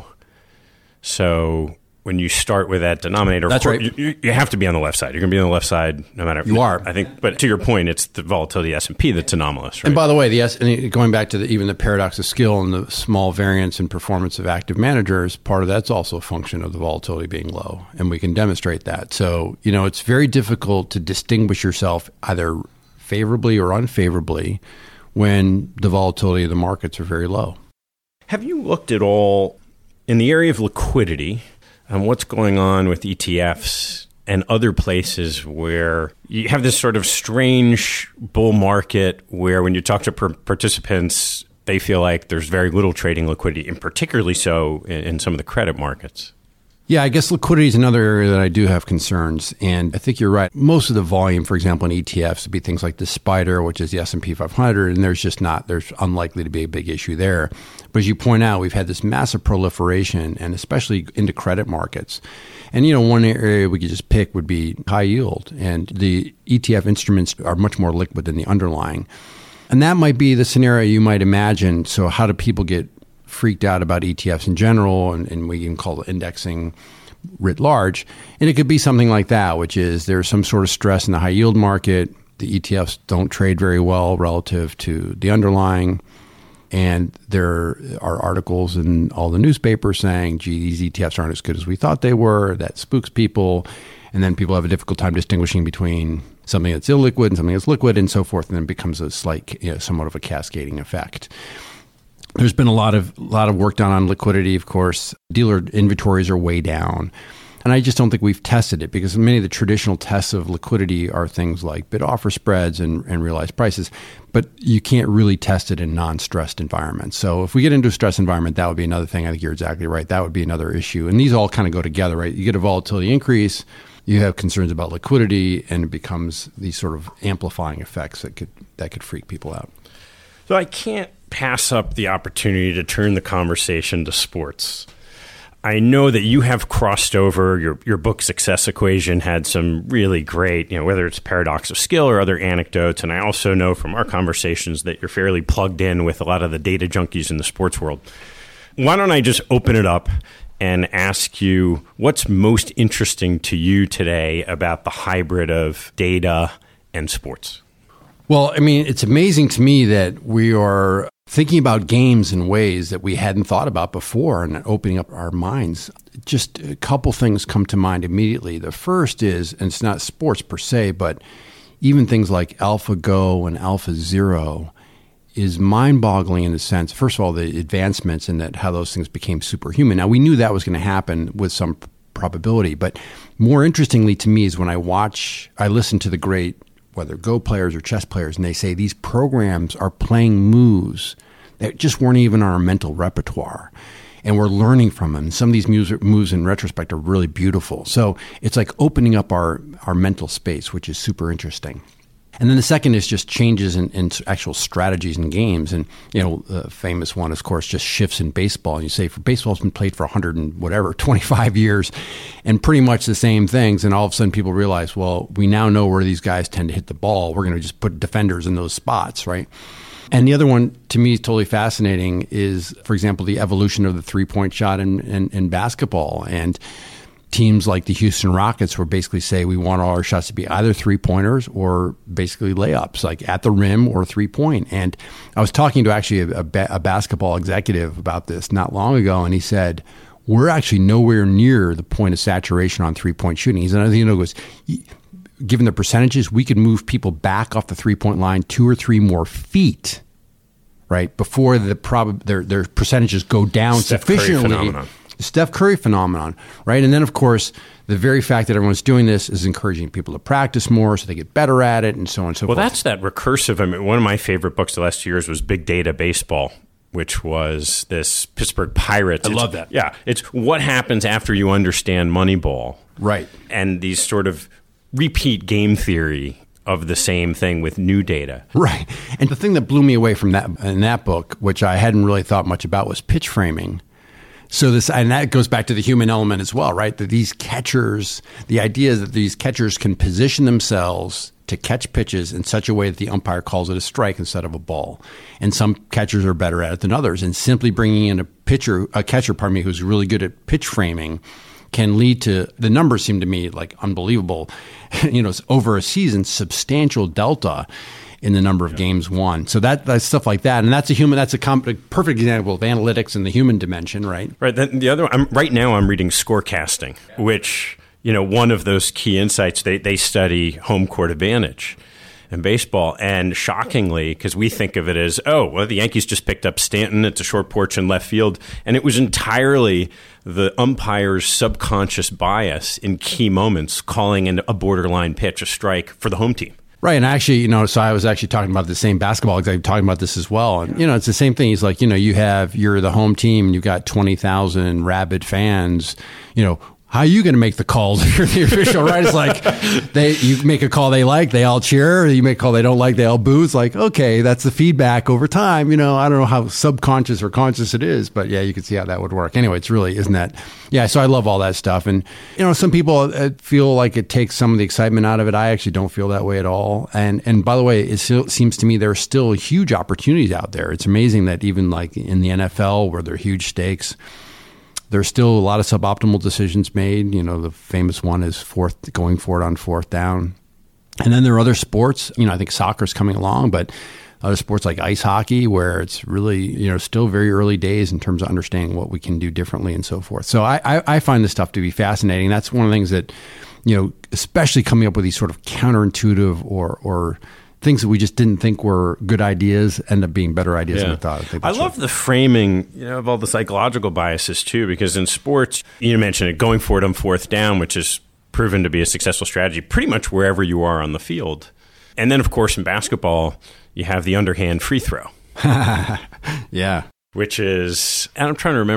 So when you start with that denominator, that's right. You have to be on the left side. You're going to be on the left side no matter. You are. I think, but to your point, it's the volatility S&P that's anomalous, right? And by the way, going back to even the paradox of skill and the small variance in performance of active managers, part of that's also a function of the volatility being low, and we can demonstrate that. So it's very difficult to distinguish yourself either favorably or unfavorably when the volatility of the markets are very low. Have you looked at all in the area of liquidity and what's going on with ETFs and other places where you have this sort of strange bull market where when you talk to participants, they feel like there's very little trading liquidity, and particularly so in some of the credit markets? Yeah, I guess liquidity is another area that I do have concerns. And I think you're right. Most of the volume, for example, in ETFs would be things like the SPDR, which is the S&P 500, and there's unlikely to be a big issue there. But as you point out, we've had this massive proliferation, and especially into credit markets. And, one area we could just pick would be high yield. And the ETF instruments are much more liquid than the underlying. And that might be the scenario you might imagine. So how do people get freaked out about ETFs in general, and we can call it indexing writ large? And it could be something like that, which is there's some sort of stress in the high yield market. The ETFs don't trade very well relative to the underlying. And there are articles in all the newspapers saying, gee, these ETFs aren't as good as we thought they were. That spooks people. And then people have a difficult time distinguishing between something that's illiquid and something that's liquid and so forth. And then it becomes a slight, somewhat of a cascading effect. There's been a lot of work done on liquidity, of course. Dealer inventories are way down. And I just don't think we've tested it because many of the traditional tests of liquidity are things like bid-offer spreads and realized prices. But you can't really test it in non-stressed environments. So if we get into a stress environment, that would be another thing. I think you're exactly right. That would be another issue. And these all kind of go together, right? You get a volatility increase, you have concerns about liquidity, and it becomes these sort of amplifying effects that could freak people out. So I can't pass up the opportunity to turn the conversation to sports. I know that you have crossed over. Your book, Success Equation, had some really great, whether it's paradox of skill or other anecdotes. And I also know from our conversations that you're fairly plugged in with a lot of the data junkies in the sports world. why don't I just open it up and ask you what's most interesting to you today about the hybrid of data and sports? Well, I mean, it's amazing to me that we are thinking about games in ways that we hadn't thought about before and opening up our minds. Just a couple things come to mind immediately. The first is, and it's not sports per se, but even things like AlphaGo and AlphaZero is mind-boggling in the sense, first of all, the advancements and that how those things became superhuman. Now, we knew that was going to happen with some probability, but more interestingly to me is when I listen to the great, whether Go players or chess players, and they say these programs are playing moves that just weren't even on our mental repertoire. And we're learning from them. Some of these moves in retrospect are really beautiful. So it's like opening up our mental space, which is super interesting. And then the second is just changes in actual strategies in games. And, the famous one, of course, just shifts in baseball. And you say, for baseball's been played for 25 years, and pretty much the same things. And all of a sudden people realize, well, we now know where these guys tend to hit the ball. We're going to just put defenders in those spots, right? And the other one, to me, is totally fascinating is, for example, the evolution of the three-point shot in basketball. And teams like the Houston Rockets would basically say we want all our shots to be either three-pointers or basically layups, like at the rim or three-point. And I was talking to actually a basketball executive about this not long ago, and he said, we're actually nowhere near the point of saturation on three-point shooting. He's another thing, goes, given the percentages, we could move people back off the three-point line 2 or 3 more feet, right, before their percentages go down sufficiently. Steph Curry phenomenon, right? And then, of course, the very fact that everyone's doing this is encouraging people to practice more so they get better at it and so on and so forth. Well, that's that recursive. I mean, one of my favorite books the last 2 years was Big Data Baseball, which was this Pittsburgh Pirates. I love that. Yeah. It's what happens after you understand Moneyball. Right. And these sort of repeat game theory of the same thing with new data. Right. And the thing that blew me away from that in that book, which I hadn't really thought much about, was pitch framing. So and that goes back to the human element as well, right? That these catchers, the idea is that these catchers can position themselves to catch pitches in such a way that the umpire calls it a strike instead of a ball. And some catchers are better at it than others. And simply bringing in a catcher, who's really good at pitch framing can lead to, the numbers seem to me like unbelievable, over a season, substantial delta in the number of games won. So that's stuff like that. And that's a perfect example of analytics in the human dimension, right? Right. Then the other one, right now I'm reading Scorecasting, which, one of those key insights, they study home court advantage in baseball. And shockingly, because we think of it as, the Yankees just picked up Stanton. It's a short porch in left field. And it was entirely the umpire's subconscious bias in key moments calling in a borderline pitch, a strike for the home team. Right. And actually, so I was actually talking about the same basketball executive talking about this as well. And, it's the same thing. He's like, you're the home team and you've got 20,000 rabid fans, how are you going to make the calls if you're the official, right? It's like you make a call they like, they all cheer. You make a call they don't like, they all boo. It's like, okay, that's the feedback over time. I don't know how subconscious or conscious it is, but yeah, you can see how that would work. Anyway, it's really, isn't that? Yeah, so I love all that stuff. And, some people feel like it takes some of the excitement out of it. I actually don't feel that way at all. And by the way, it still seems to me there are still huge opportunities out there. It's amazing that even like in the NFL where there are huge stakes, there's still a lot of suboptimal decisions made. The famous one is going for it on fourth down. And then there are other sports, I think soccer's coming along, but other sports like ice hockey where it's really, still very early days in terms of understanding what we can do differently and so forth. So I find this stuff to be fascinating. That's one of the things that, especially coming up with these sort of counterintuitive or things that we just didn't think were good ideas end up being better ideas than we thought. I love the framing of all the psychological biases too, because in sports, you mentioned it, going for it on fourth down, which is proven to be a successful strategy pretty much wherever you are on the field. And then, of course, in basketball, you have the underhand free throw. Yeah. Which is, and I'm trying to remember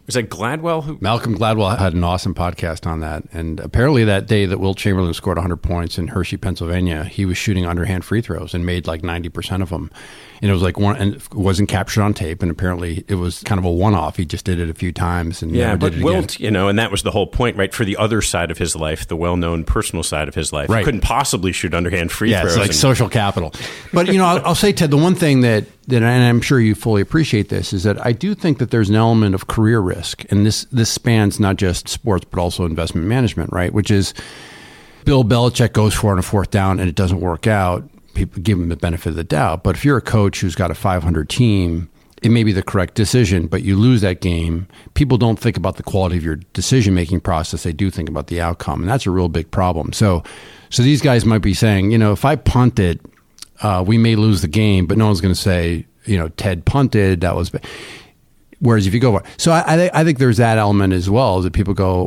Was that Gladwell? Malcolm Gladwell had an awesome podcast on that. And apparently that day that Wilt Chamberlain scored 100 points in Hershey, Pennsylvania, he was shooting underhand free throws and made like 90% of them. And it was like one, and it wasn't captured on tape. And apparently it was kind of a one-off. He just did it a few times and never did it Wilt, again. and that was the whole point, right? For the other side of his life, the well-known personal side of his life, right. He couldn't possibly shoot underhand free throws. Yeah, it's like social capital. But, I'll say, Ted, the one thing that, and I'm sure you fully appreciate this, is that I do think that there's an element of career risk. And this spans not just sports, but also investment management, right? Which is Bill Belichick goes for it on a fourth down and it doesn't work out. People give him the benefit of the doubt. But if you're a coach who's got a 500 team, it may be the correct decision, but you lose that game. People don't think about the quality of your decision-making process. They do think about the outcome. And that's a real big problem. So these guys might be saying, if I punt it, we may lose the game, but no one's going to say, Ted punted. That was bad. Whereas if you go, so I think there's that element as well, that people go,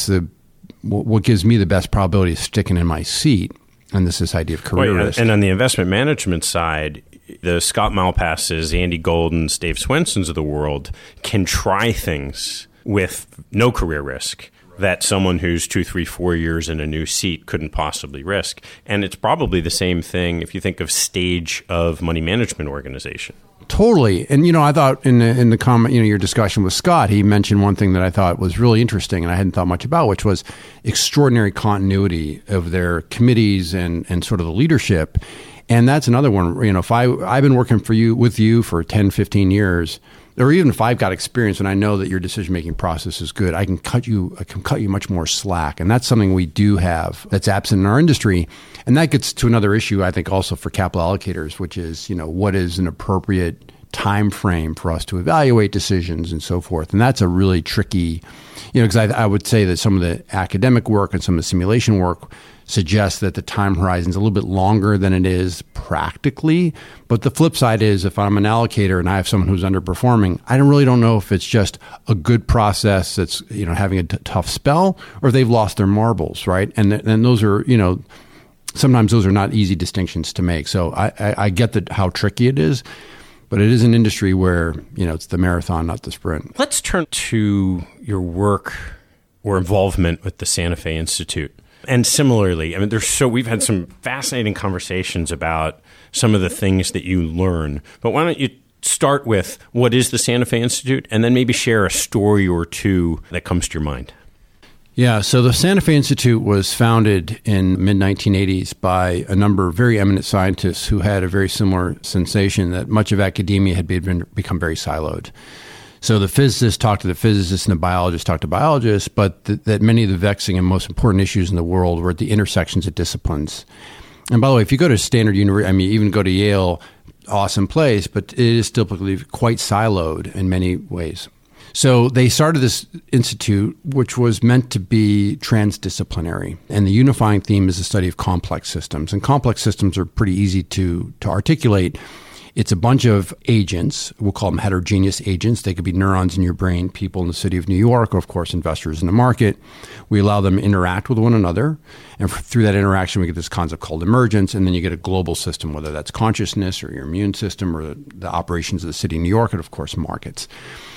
what gives me the best probability of sticking in my seat? And this idea of career risk. And on the investment management side, the Scott Malpasses, Andy Goldens, Dave Swensons of the world can try things with no career risk that someone who's 2, 3, 4 years in a new seat couldn't possibly risk. And it's probably the same thing if you think of stage of money management organization. Totally. And, I thought in the comment, your discussion with Scott, he mentioned one thing that I thought was really interesting and I hadn't thought much about, which was extraordinary continuity of their committees and sort of the leadership. And that's another one. If I've been working with you for 10, 15 years, or even if I've got experience and I know that your decision-making process is good, I can cut you much more slack. And that's something we do have that's absent in our industry. And that gets to another issue, I think, also for capital allocators, which is, what is an appropriate time frame for us to evaluate decisions and so forth. And that's a really tricky, because I would say that some of the academic work and some of the simulation work suggests that the time horizon is a little bit longer than it is practically. But the flip side is, if I'm an allocator and I have someone who's underperforming, I really don't know if it's just a good process that's having a tough spell, or they've lost their marbles, right? And those are sometimes those are not easy distinctions to make. So I get how tricky it is, but it is an industry where it's the marathon, not the sprint. Let's turn to your work or involvement with the Santa Fe Institute. And similarly, we've had some fascinating conversations about some of the things that you learn. But why don't you start with what is the Santa Fe Institute, and then maybe share a story or two that comes to your mind? Yeah, so the Santa Fe Institute was founded in the mid-1980s by a number of very eminent scientists who had a very similar sensation that much of academia had become very siloed. So the physicists talked to the physicists and the biologists talked to biologists, but that many of the vexing and most important issues in the world were at the intersections of disciplines. And by the way, if you go to Stanford University, even go to Yale, awesome place, but it is still quite siloed in many ways. So they started this institute, which was meant to be transdisciplinary. And the unifying theme is the study of complex systems. And complex systems are pretty easy to articulate. It's a bunch of agents. We'll call them heterogeneous agents. They could be neurons in your brain, people in the city of New York, or, of course, investors in the market. We allow them to interact with one another. And through that interaction, we get this concept called emergence. And then you get a global system, whether that's consciousness or your immune system or the operations of the city of New York and, of course, markets.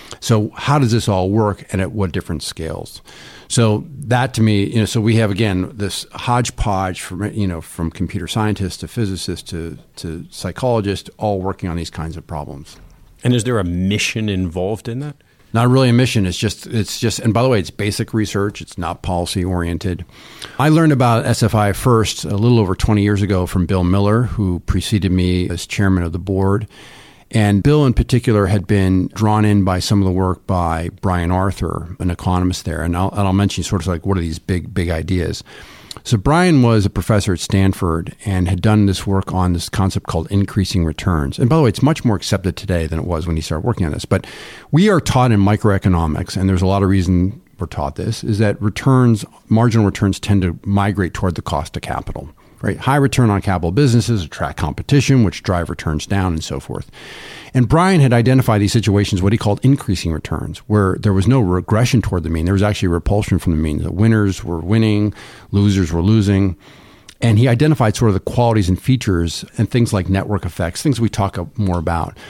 So how does this all work and at what different scales? So that to me, so we have, again, this hodgepodge from computer scientists to physicists to psychologists, all working on these kinds of problems. And is there a mission involved in that? Not really a mission. It's just, and by the way, it's basic research. It's not policy oriented. I learned about SFI first a little over 20 years ago from Bill Miller, who preceded me as chairman of the board. And Bill in particular had been drawn in by some of the work by Brian Arthur, an economist there. And I'll mention sort of like, what are these big ideas? So Brian was a professor at Stanford and had done this work on this concept called increasing returns. And by the way, it's much more accepted today than it was when he started working on this. But we are taught in microeconomics, and there's a lot of reason we're taught this, is that marginal returns tend to migrate toward the cost of capital. Right? High return on capital businesses attract competition, which drive returns down and so forth. And Brian had identified these situations, what he called increasing returns, where there was no regression toward the mean. There was actually repulsion from the mean. The winners were winning, losers were losing. And he identified sort of the qualities and features and things like network effects, things we talk more about.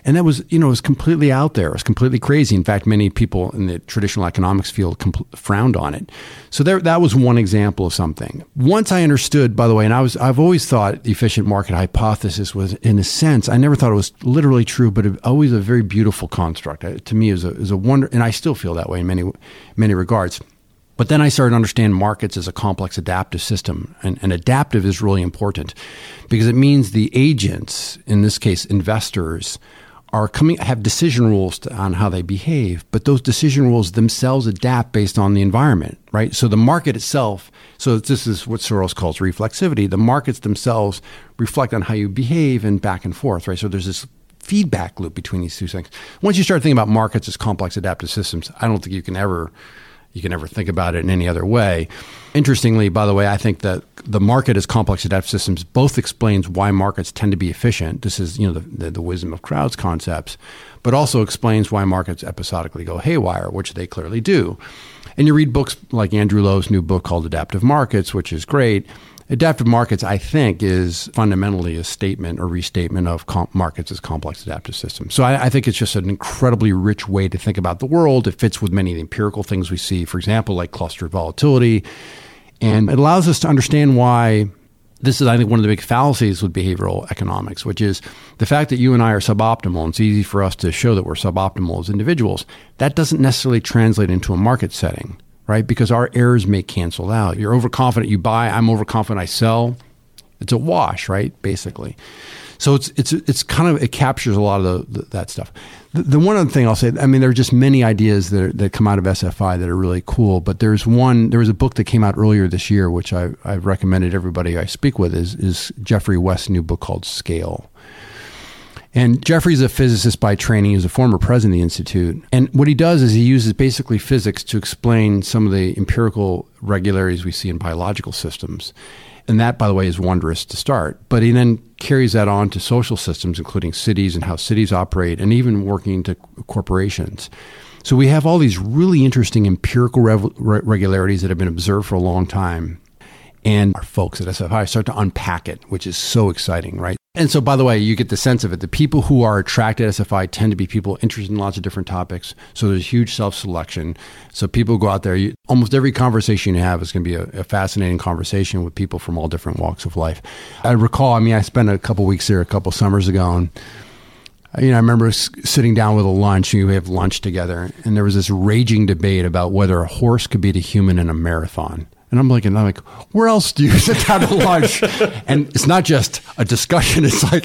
And that was, it was completely out there. It was completely crazy. In fact, many people in the traditional economics field frowned on it. So that was one example of something. Once I understood, by the way, and I've always thought the efficient market hypothesis was, in a sense, I never thought it was literally true, but always a very beautiful construct. To me, is a wonder, and I still feel that way in many regards. But then I started to understand markets as a complex adaptive system. And adaptive is really important because it means the agents, in this case investors, have decision rules on how they behave, but those decision rules themselves adapt based on the environment, right? So the market itself, so this is what Soros calls reflexivity. The markets themselves reflect on how you behave and back and forth, right? So there's this feedback loop between these two things. Once you start thinking about markets as complex adaptive systems, I don't think you can ever think about it in any other way. Interestingly, by the way, I think that the market as complex adaptive systems both explains why markets tend to be efficient. This is, the wisdom of crowds concepts, but also explains why markets episodically go haywire, which they clearly do. And you read books like Andrew Lowe's new book called Adaptive Markets, which is great. Adaptive markets, I think, is fundamentally a statement or restatement of markets as complex adaptive systems. So I think it's just an incredibly rich way to think about the world. It fits with many of the empirical things we see, for example, like clustered volatility. And it allows us to understand why this is, I think, one of the big fallacies with behavioral economics, which is the fact that you and I are suboptimal, and it's easy for us to show that we're suboptimal as individuals. That doesn't necessarily translate into a market setting, right? Because our errors may cancel out. You're overconfident, you buy. I'm overconfident, I sell. It's a wash, right? Basically. So it's kind of, it captures a lot of that stuff. The one other thing I'll say, there are just many ideas that come out of SFI that are really cool, but there was a book that came out earlier this year, which I've recommended everybody I speak with, is Geoffrey West's new book called Scale. And Geoffrey's a physicist by training. He's a former president of the Institute. And what he does is he uses basically physics to explain some of the empirical regularities we see in biological systems. And that, by the way, is wondrous to start. But he then carries that on to social systems, including cities and how cities operate, and even working to corporations. So we have all these really interesting empirical regularities that have been observed for a long time. And our folks at SFI start to unpack it, which is so exciting, right? And so, by the way, you get the sense of it. The people who are attracted to SFI tend to be people interested in lots of different topics. So there's huge self-selection. So people go out there. Almost every conversation you have is going to be a fascinating conversation with people from all different walks of life. I recall, I spent a couple weeks there a couple summers ago, and I remember sitting down with a lunch, and we have lunch together, and there was this raging debate about whether a horse could beat a human in a marathon. And I'm like, where else do you sit down at lunch? And it's not just a discussion. It's like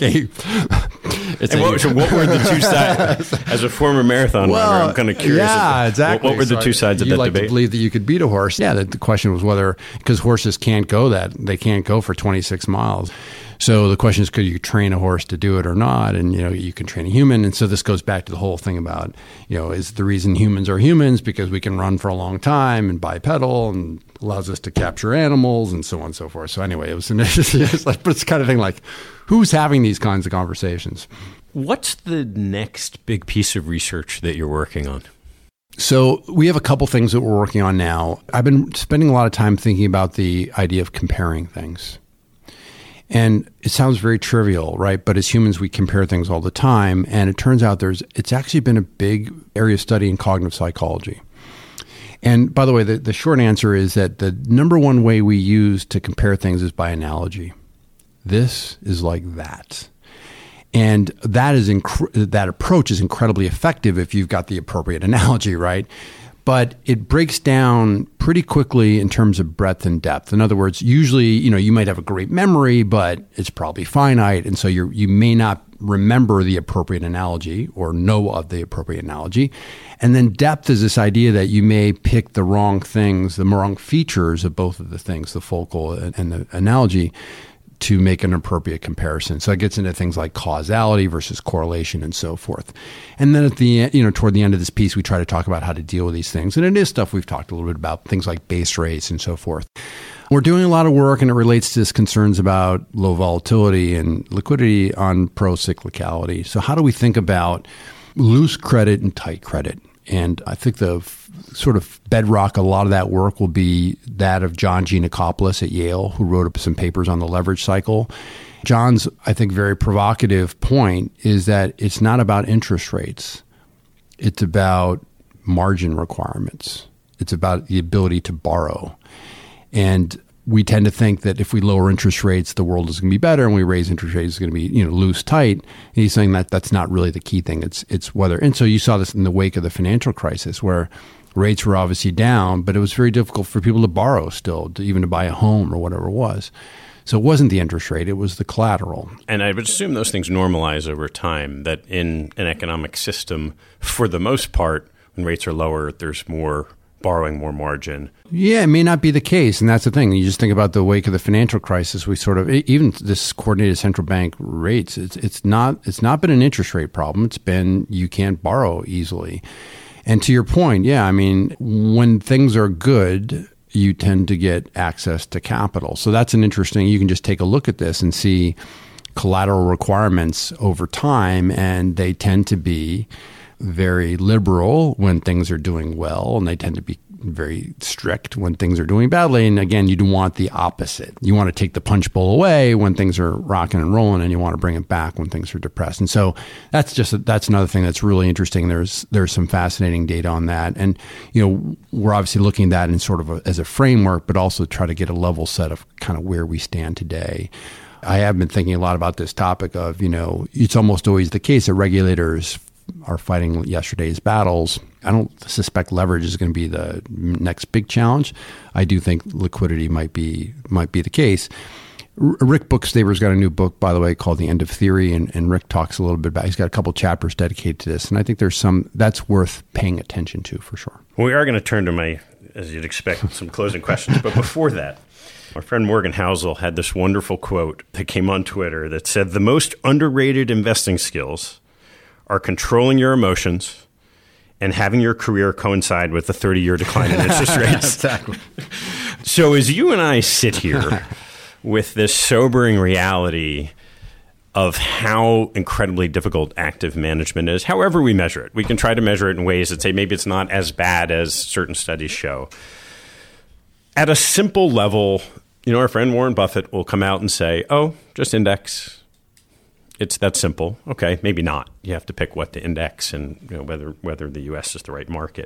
what were the two sides? As a former marathon runner, I'm kind of curious. Yeah, exactly. What were the two sides of that debate? You like to believe that you could beat a horse. Yeah, the question was whether, because horses can't go they can't go for 26 miles. So the question is, could you train a horse to do it or not? And, you can train a human. And so this goes back to the whole thing about, is the reason humans are humans because we can run for a long time and bipedal and allows us to capture animals and so on and so forth. So anyway, it was but it's kind of thing like, who's having these kinds of conversations? What's the next big piece of research that you're working on? So we have a couple things that we're working on now. I've been spending a lot of time thinking about the idea of comparing things. And it sounds very trivial, right? But as humans, we compare things all the time. And it turns out it's actually been a big area of study in cognitive psychology. And by the way, the short answer is that the number one way we use to compare things is by analogy. This is like that. And that approach is incredibly effective if you've got the appropriate analogy, right? But it breaks down pretty quickly in terms of breadth and depth. In other words, usually, you might have a great memory, but it's probably finite. And so you may not remember the appropriate analogy or know of the appropriate analogy. And then depth is this idea that you may pick the wrong things, the wrong features of both of the things, the focal and the analogy, to make an appropriate comparison. So it gets into things like causality versus correlation and so forth. And then at the toward the end of this piece, we try to talk about how to deal with these things. And it is stuff we've talked a little bit about, things like base rates and so forth. We're doing a lot of work, and it relates to this concerns about low volatility and liquidity on pro-cyclicality. So how do we think about loose credit and tight credit? And I think the sort of bedrock, a lot of that work will be that of John Giannakopoulos at Yale, who wrote up some papers on the leverage cycle. John's, I think, very provocative point is that it's not about interest rates. It's about margin requirements. It's about the ability to borrow. And we tend to think that if we lower interest rates, the world is going to be better, and we raise interest rates, it's going to be loose, tight. And he's saying that that's not really the key thing. It's whether. And so you saw this in the wake of the financial crisis, where rates were obviously down, but it was very difficult for people to borrow still, even to buy a home or whatever it was. So it wasn't the interest rate, it was the collateral. And I would assume those things normalize over time, that in an economic system, for the most part, when rates are lower, there's more borrowing, more margin. Yeah, it may not be the case. And that's the thing. You just think about the wake of the financial crisis, we sort of, even this coordinated central bank rates, it's not been an interest rate problem. It's been you can't borrow easily. And to your point, yeah, I mean, when things are good, you tend to get access to capital. So that's an interesting, you can just take a look at this and see collateral requirements over time, and they tend to be very liberal when things are doing well, and they tend to be very strict when things are doing badly. And again, you want the opposite. You want to take the punch bowl away when things are rocking and rolling, and you want to bring it back when things are depressed. And so that's another thing that's really interesting. There's some fascinating data on that. And, we're obviously looking at that in sort of as a framework, but also try to get a level set of kind of where we stand today. I have been thinking a lot about this topic of, it's almost always the case that regulators are fighting yesterday's battles. I don't suspect leverage is going to be the next big challenge. I do think liquidity might be the case. Rick Bookstaver's got a new book, by the way, called The End of Theory, and Rick talks a little bit about, he's got a couple chapters dedicated to this, and I think there's that's worth paying attention to for sure. Well, we are going to turn to as you'd expect, some closing questions, but before that, my friend Morgan Housel had this wonderful quote that came on Twitter that said, "The most underrated investing skills are controlling your emotions and having your career coincide with the 30-year decline in interest rates." Exactly. So as you and I sit here with this sobering reality of how incredibly difficult active management is, however we measure it, we can try to measure it in ways that say maybe it's not as bad as certain studies show. At a simple level, our friend Warren Buffett will come out and say, oh, just index. It's that simple. Okay, maybe not. You have to pick what to index and whether the U.S. is the right market.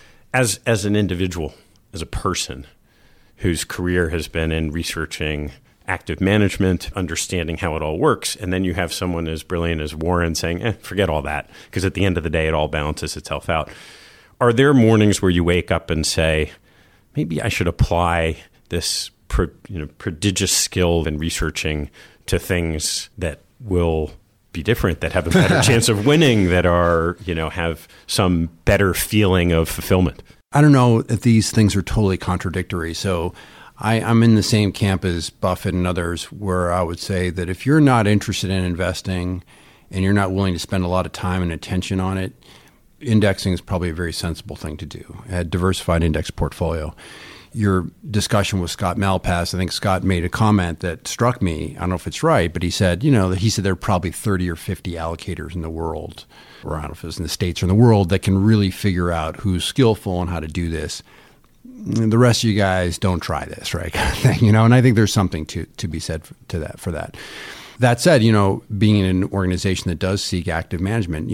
As an individual, as a person whose career has been in researching active management, understanding how it all works, and then you have someone as brilliant as Warren saying, forget all that, because at the end of the day, it all balances itself out. Are there mornings where you wake up and say, maybe I should apply this prodigious skill in researching to things that will be different, that have a better chance of winning, that are, have some better feeling of fulfillment? I don't know if these things are totally contradictory. So I'm in the same camp as Buffett and others, where I would say that if you're not interested in investing and you're not willing to spend a lot of time and attention on it, indexing is probably a very sensible thing to do. A diversified index portfolio. Your discussion with Scott Malpass, I think Scott made a comment that struck me. I don't know if it's right, but he said, there are probably 30 or 50 allocators in the world, or I don't know if it's in the States or in the world, that can really figure out who's skillful and how to do this. And the rest of you guys don't try this, right? Kind of thing, and I think there's something to be said for that. That said, being in an organization that does seek active management,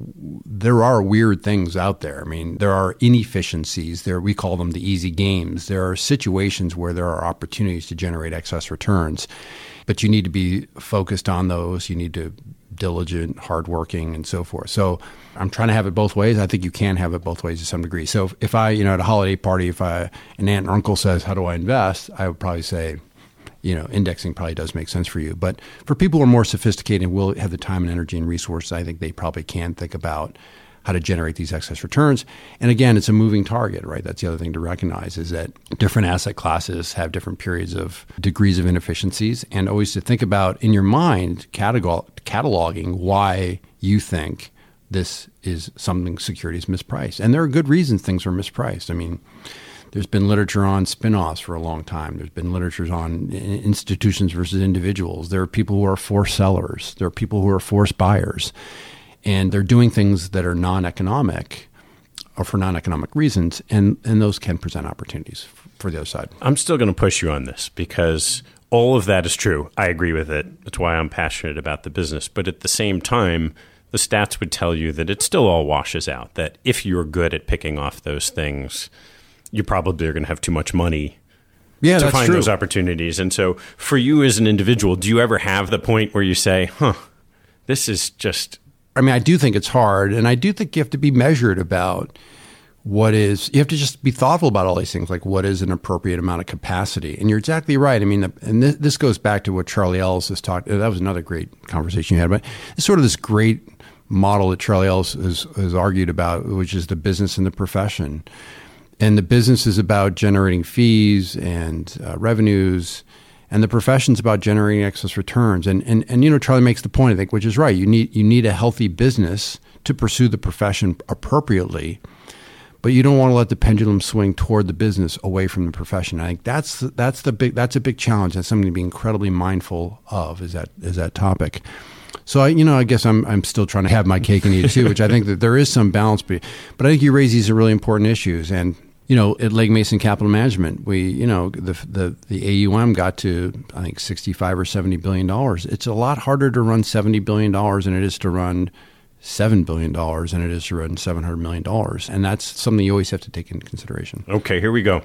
there are weird things out there. I mean, there are inefficiencies. We call them the easy games. There are situations where there are opportunities to generate excess returns, but you need to be focused on those. You need to diligent, hardworking, and so forth. So I'm trying to have it both ways. I think you can have it both ways to some degree. So if I, at a holiday party, if an aunt or uncle says, how do I invest? I would probably say, indexing probably does make sense for you. But for people who are more sophisticated and will have the time and energy and resources, I think they probably can think about how to generate these excess returns. And again, it's a moving target, right? That's the other thing to recognize, is that different asset classes have different periods of degrees of inefficiencies, and always to think about in your mind, cataloging why you think this is something security is mispriced. And there are good reasons things are mispriced. I mean, there's been literature on spin-offs for a long time. There's been literature on institutions versus individuals. There are people who are forced sellers. There are people who are forced buyers. And they're doing things that are non-economic or for non-economic reasons, and those can present opportunities for the other side. I'm still going to push you on this, because all of that is true. I agree with it. That's why I'm passionate about the business. But at the same time, the stats would tell you that it still all washes out, that if you're good at picking off those things, you probably are going to have too much money to find those opportunities. And so for you as an individual, do you ever have the point where you say, this is just... I mean, I do think it's hard, and I do think you have to be measured about you have to just be thoughtful about all these things, like what is an appropriate amount of capacity. And you're exactly right. I mean, and this goes back to what Charlie Ellis has talked. That was another great conversation you had, but it's sort of this great model that Charlie Ellis has argued about, which is the business and the profession. And the business is about generating fees and revenues, and the profession's about generating excess returns. And Charlie makes the point, I think, which is right. You need a healthy business to pursue the profession appropriately. But you don't want to let the pendulum swing toward the business away from the profession. I think that's a big challenge. That's something to be incredibly mindful of. Is that topic? So I guess I'm still trying to have my cake and eat it too, which I think that there is some balance. But I think you raise these are really important issues. And at Legg Mason Capital Management, we the AUM got to I think $65 or $70 billion. It's a lot harder to run $70 billion than it is to run $7 billion than it is to run $700 million. And that's something you always have to take into consideration. Okay, here we go.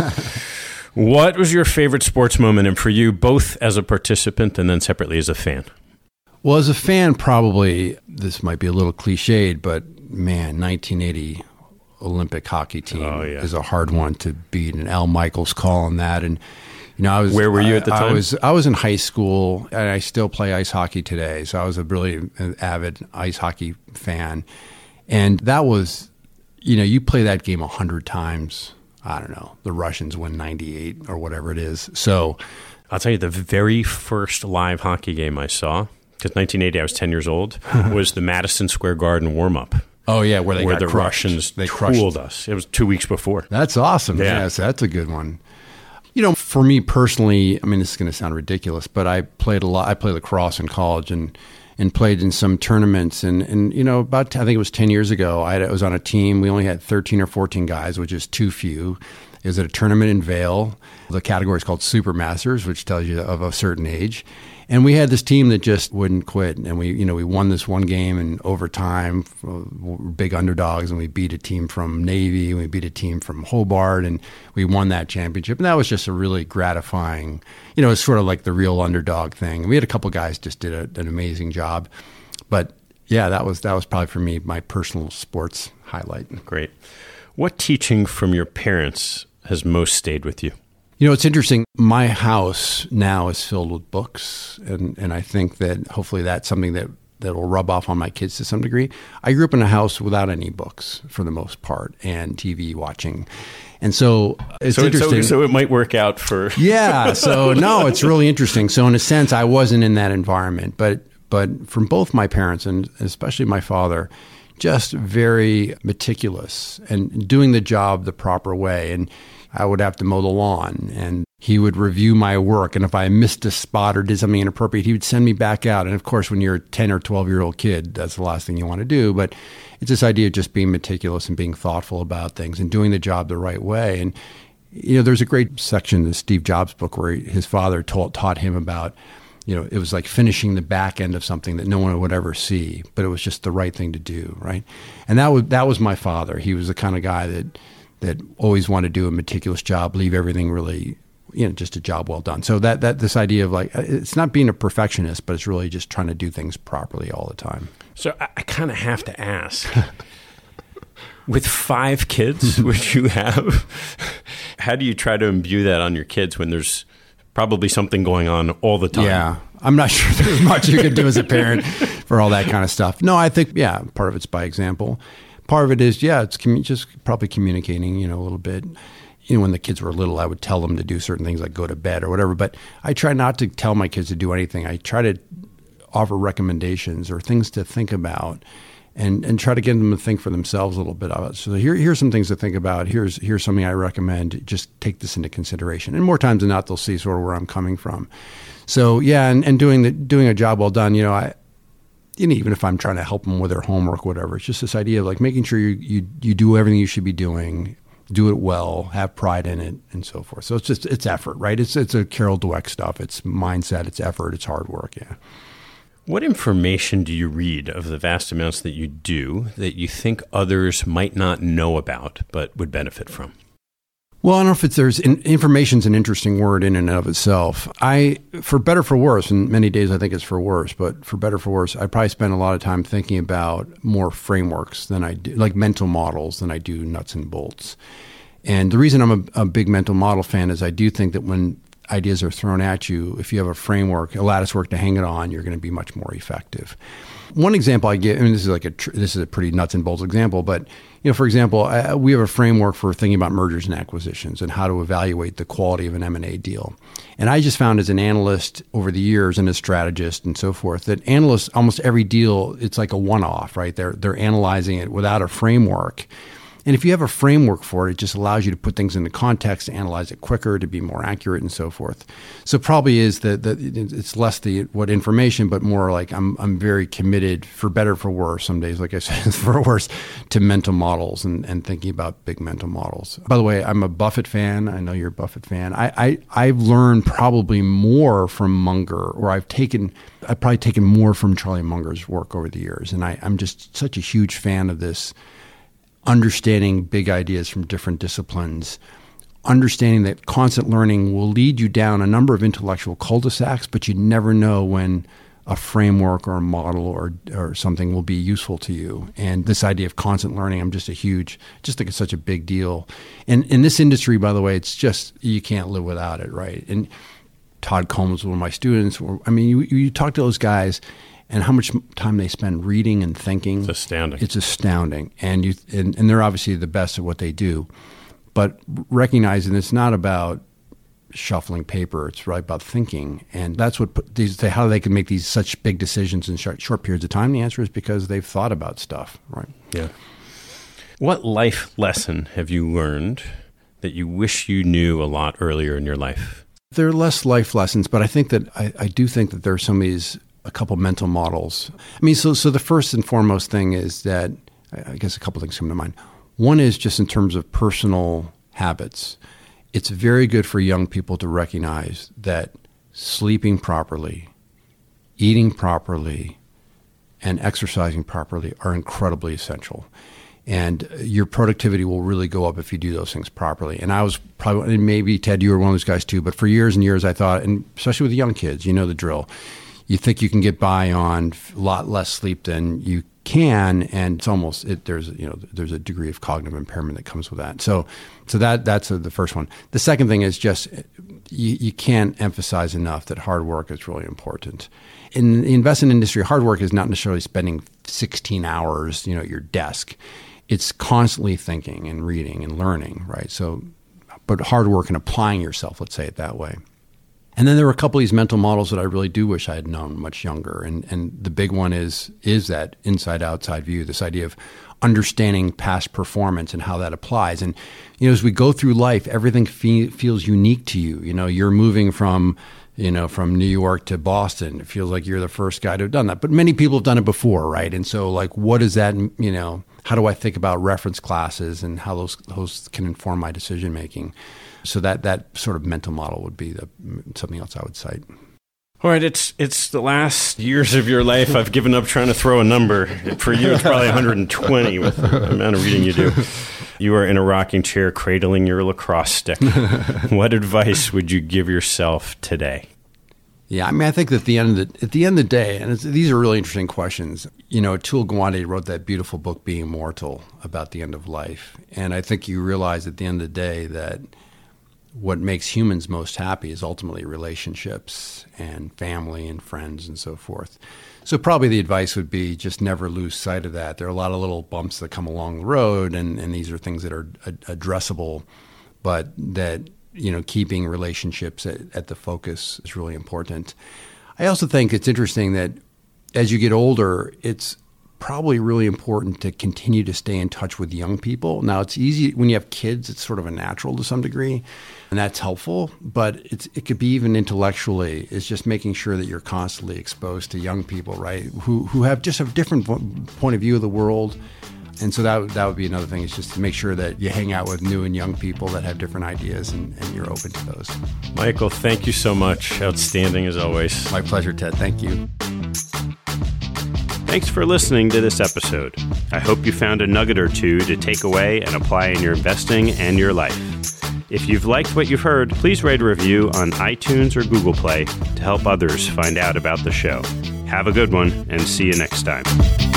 What was your favorite sports moment, and for you, both as a participant and then separately as a fan? Well, as a fan, probably, this might be a little cliched, but man, 1980 Olympic hockey team is a hard one to beat. And Al Michaels calling that. And where were you at the time? I was in high school, and I still play ice hockey today. So I was a really avid ice hockey fan. And that was, you play that game 100 times. I don't know. The Russians win 98 or whatever it is. So I'll tell you, the very first live hockey game I saw, because 1980, I was 10 years old, was the Madison Square Garden warm-up. Oh, yeah, where the Russians fooled us. It was 2 weeks before. That's awesome. Yeah. Yes, that's a good one. For me personally, I mean, this is going to sound ridiculous, but I played a lot. I played lacrosse in college and played in some tournaments. And about, I think it was 10 years ago, I was on a team. We only had 13 or 14 guys, which is too few. It was at a tournament in Vail. The category is called Supermasters, which tells you of a certain age. And we had this team that just wouldn't quit. And we won this one game in overtime, big underdogs, and we beat a team from Navy, and we beat a team from Hobart, and we won that championship. And that was just a really gratifying, it's sort of like the real underdog thing. We had a couple guys just did an amazing job. But yeah, that was probably for me my personal sports highlight. Great. What teaching from your parents has most stayed with you? It's interesting. My house now is filled with books, and I think that hopefully that's something that will rub off on my kids to some degree. I grew up in a house without any books for the most part, and TV watching. And so it's interesting. So it might work out for... Yeah. So no, it's really interesting. So in a sense, I wasn't in that environment. But from both my parents, and especially my father, just very meticulous and doing the job the proper way. And I would have to mow the lawn, and he would review my work. And if I missed a spot or did something inappropriate, he would send me back out. And of course, when you're a 10 or 12-year-old kid, that's the last thing you want to do. But it's this idea of just being meticulous and being thoughtful about things and doing the job the right way. And, there's a great section in the Steve Jobs book where his father taught him about, it was like finishing the back end of something that no one would ever see, but it was just the right thing to do, right? And that was my father. He was the kind of guy that always wanted to do a meticulous job, leave everything really, just a job well done. So that this idea of like, it's not being a perfectionist, but it's really just trying to do things properly all the time. So I kind of have to ask, with 5 kids, which you have, how do you try to imbue that on your kids when there's probably something going on all the time? Yeah. I'm not sure there's much you can do as a parent for all that kind of stuff. No, I think, part of it's by example. Part of it is, it's just probably communicating, a little bit. When the kids were little, I would tell them to do certain things like go to bed or whatever. But I try not to tell my kids to do anything. I try to offer recommendations or things to think about and try to get them to think for themselves a little bit of it. So here's some things to think about. Here's something I recommend. Just take this into consideration. And more times than not, they'll see sort of where I'm coming from. So, and doing a job well done, even if I'm trying to help them with their homework, whatever, it's just this idea of like making sure you do everything you should be doing. do it well, have pride in it, and so forth. So it's effort, right? It's a Carol Dweck stuff. It's mindset, it's effort, it's hard work, yeah. What information do you read of the vast amounts that you do that you think others might not know about but would benefit from? Well, I don't know if there's information's an interesting word in and of itself. For better for worse, and many days I think it's for worse, but for better for worse, I probably spend a lot of time thinking about more frameworks than I do, like mental models, than I do nuts and bolts. And the reason I'm a big mental model fan is I do think that when ideas are thrown at you, if you have a framework, a lattice work to hang it on, you're going to be much more effective. One example I give, this is a pretty nuts and bolts example, but for example, we have a framework for thinking about mergers and acquisitions and how to evaluate the quality of an M&A deal. And I just found as an analyst over the years and a strategist and so forth, that analysts, almost every deal, it's like a one-off, right? They're analyzing it without a framework. And if you have a framework for it, it just allows you to put things into context, to analyze it quicker, to be more accurate, and so forth. So probably is that it's less what information, but more like I'm very committed, for better for worse. Some days, like I said, for worse, to mental models and thinking about big mental models. By the way, I'm a Buffett fan. I know you're a Buffett fan. I've learned probably more from Munger, or I've probably taken more from Charlie Munger's work over the years, and I'm just such a huge fan of this. Understanding big ideas from different disciplines, understanding that constant learning will lead you down a number of intellectual cul-de-sacs, but you never know when a framework or a model or something will be useful to you. And this idea of constant learning, I'm just think it's such a big deal. And in this industry, by the way, it's just, you can't live without it, right? And Todd Combs was one of my students. You talk to those guys, and how much time they spend reading and thinking. It's astounding. It's astounding. And they're obviously the best at what they do. But recognizing it's not about shuffling paper, it's really about thinking. And that's how they can make these such big decisions in short periods of time. The answer is because they've thought about stuff, right? Yeah. What life lesson have you learned that you wish you knew a lot earlier in your life? There are less life lessons, but I think that I do think that there are some of these a couple mental models. So the first and foremost thing is that, I guess a couple things come to mind. One is just in terms of personal habits. It's very good for young people to recognize that sleeping properly, eating properly, and exercising properly are incredibly essential. And your productivity will really go up if you do those things properly. And I was probably, and maybe Ted, you were one of those guys too, but for years and years I thought, and especially with the young kids, you know the drill. You think you can get by on a lot less sleep than you can, and it's almost there's a degree of cognitive impairment that comes with that. So that's the first one. The second thing is just you can't emphasize enough that hard work is really important. In the investment industry, hard work is not necessarily spending 16 hours at your desk. It's constantly thinking and reading and learning, right? So, but hard work and applying yourself, let's say it that way. And then there were a couple of these mental models that I really do wish I had known much younger. And the big one is that inside-outside view, this idea of understanding past performance and how that applies. And, as we go through life, everything feels unique to you. You're moving from New York to Boston. It feels like you're the first guy to have done that. But many people have done it before, right? And so, what is that, how do I think about reference classes and how those can inform my decision-making? So that sort of mental model would be something else I would cite. All right, it's the last years of your life. I've given up trying to throw a number. For you, it's probably 120 with the amount of reading you do. You are in a rocking chair cradling your lacrosse stick. What advice would you give yourself today? Yeah, I think that at the end of the day, and these are really interesting questions. Atul Gawande wrote that beautiful book, Being Mortal, about the end of life. And I think you realize at the end of the day that what makes humans most happy is ultimately relationships and family and friends and so forth. So probably the advice would be just never lose sight of that. There are a lot of little bumps that come along the road, and these are things that are addressable, but that, keeping relationships at the focus is really important. I also think it's interesting that as you get older, it's probably really important to continue to stay in touch with young people. Now, it's easy when you have kids, it's sort of a natural to some degree, and that's helpful, but it could be even intellectually. It's just making sure that you're constantly exposed to young people, right, who have just a different point of view of the world And so that would be another thing, is just to make sure that you hang out with new and young people that have different ideas, and you're open to those. Michael, thank you so much. Outstanding as always. My pleasure, Ted. Thank you. Thanks for listening to this episode. I hope you found a nugget or two to take away and apply in your investing and your life. If you've liked what you've heard, please write a review on iTunes or Google Play to help others find out about the show. Have a good one, and see you next time.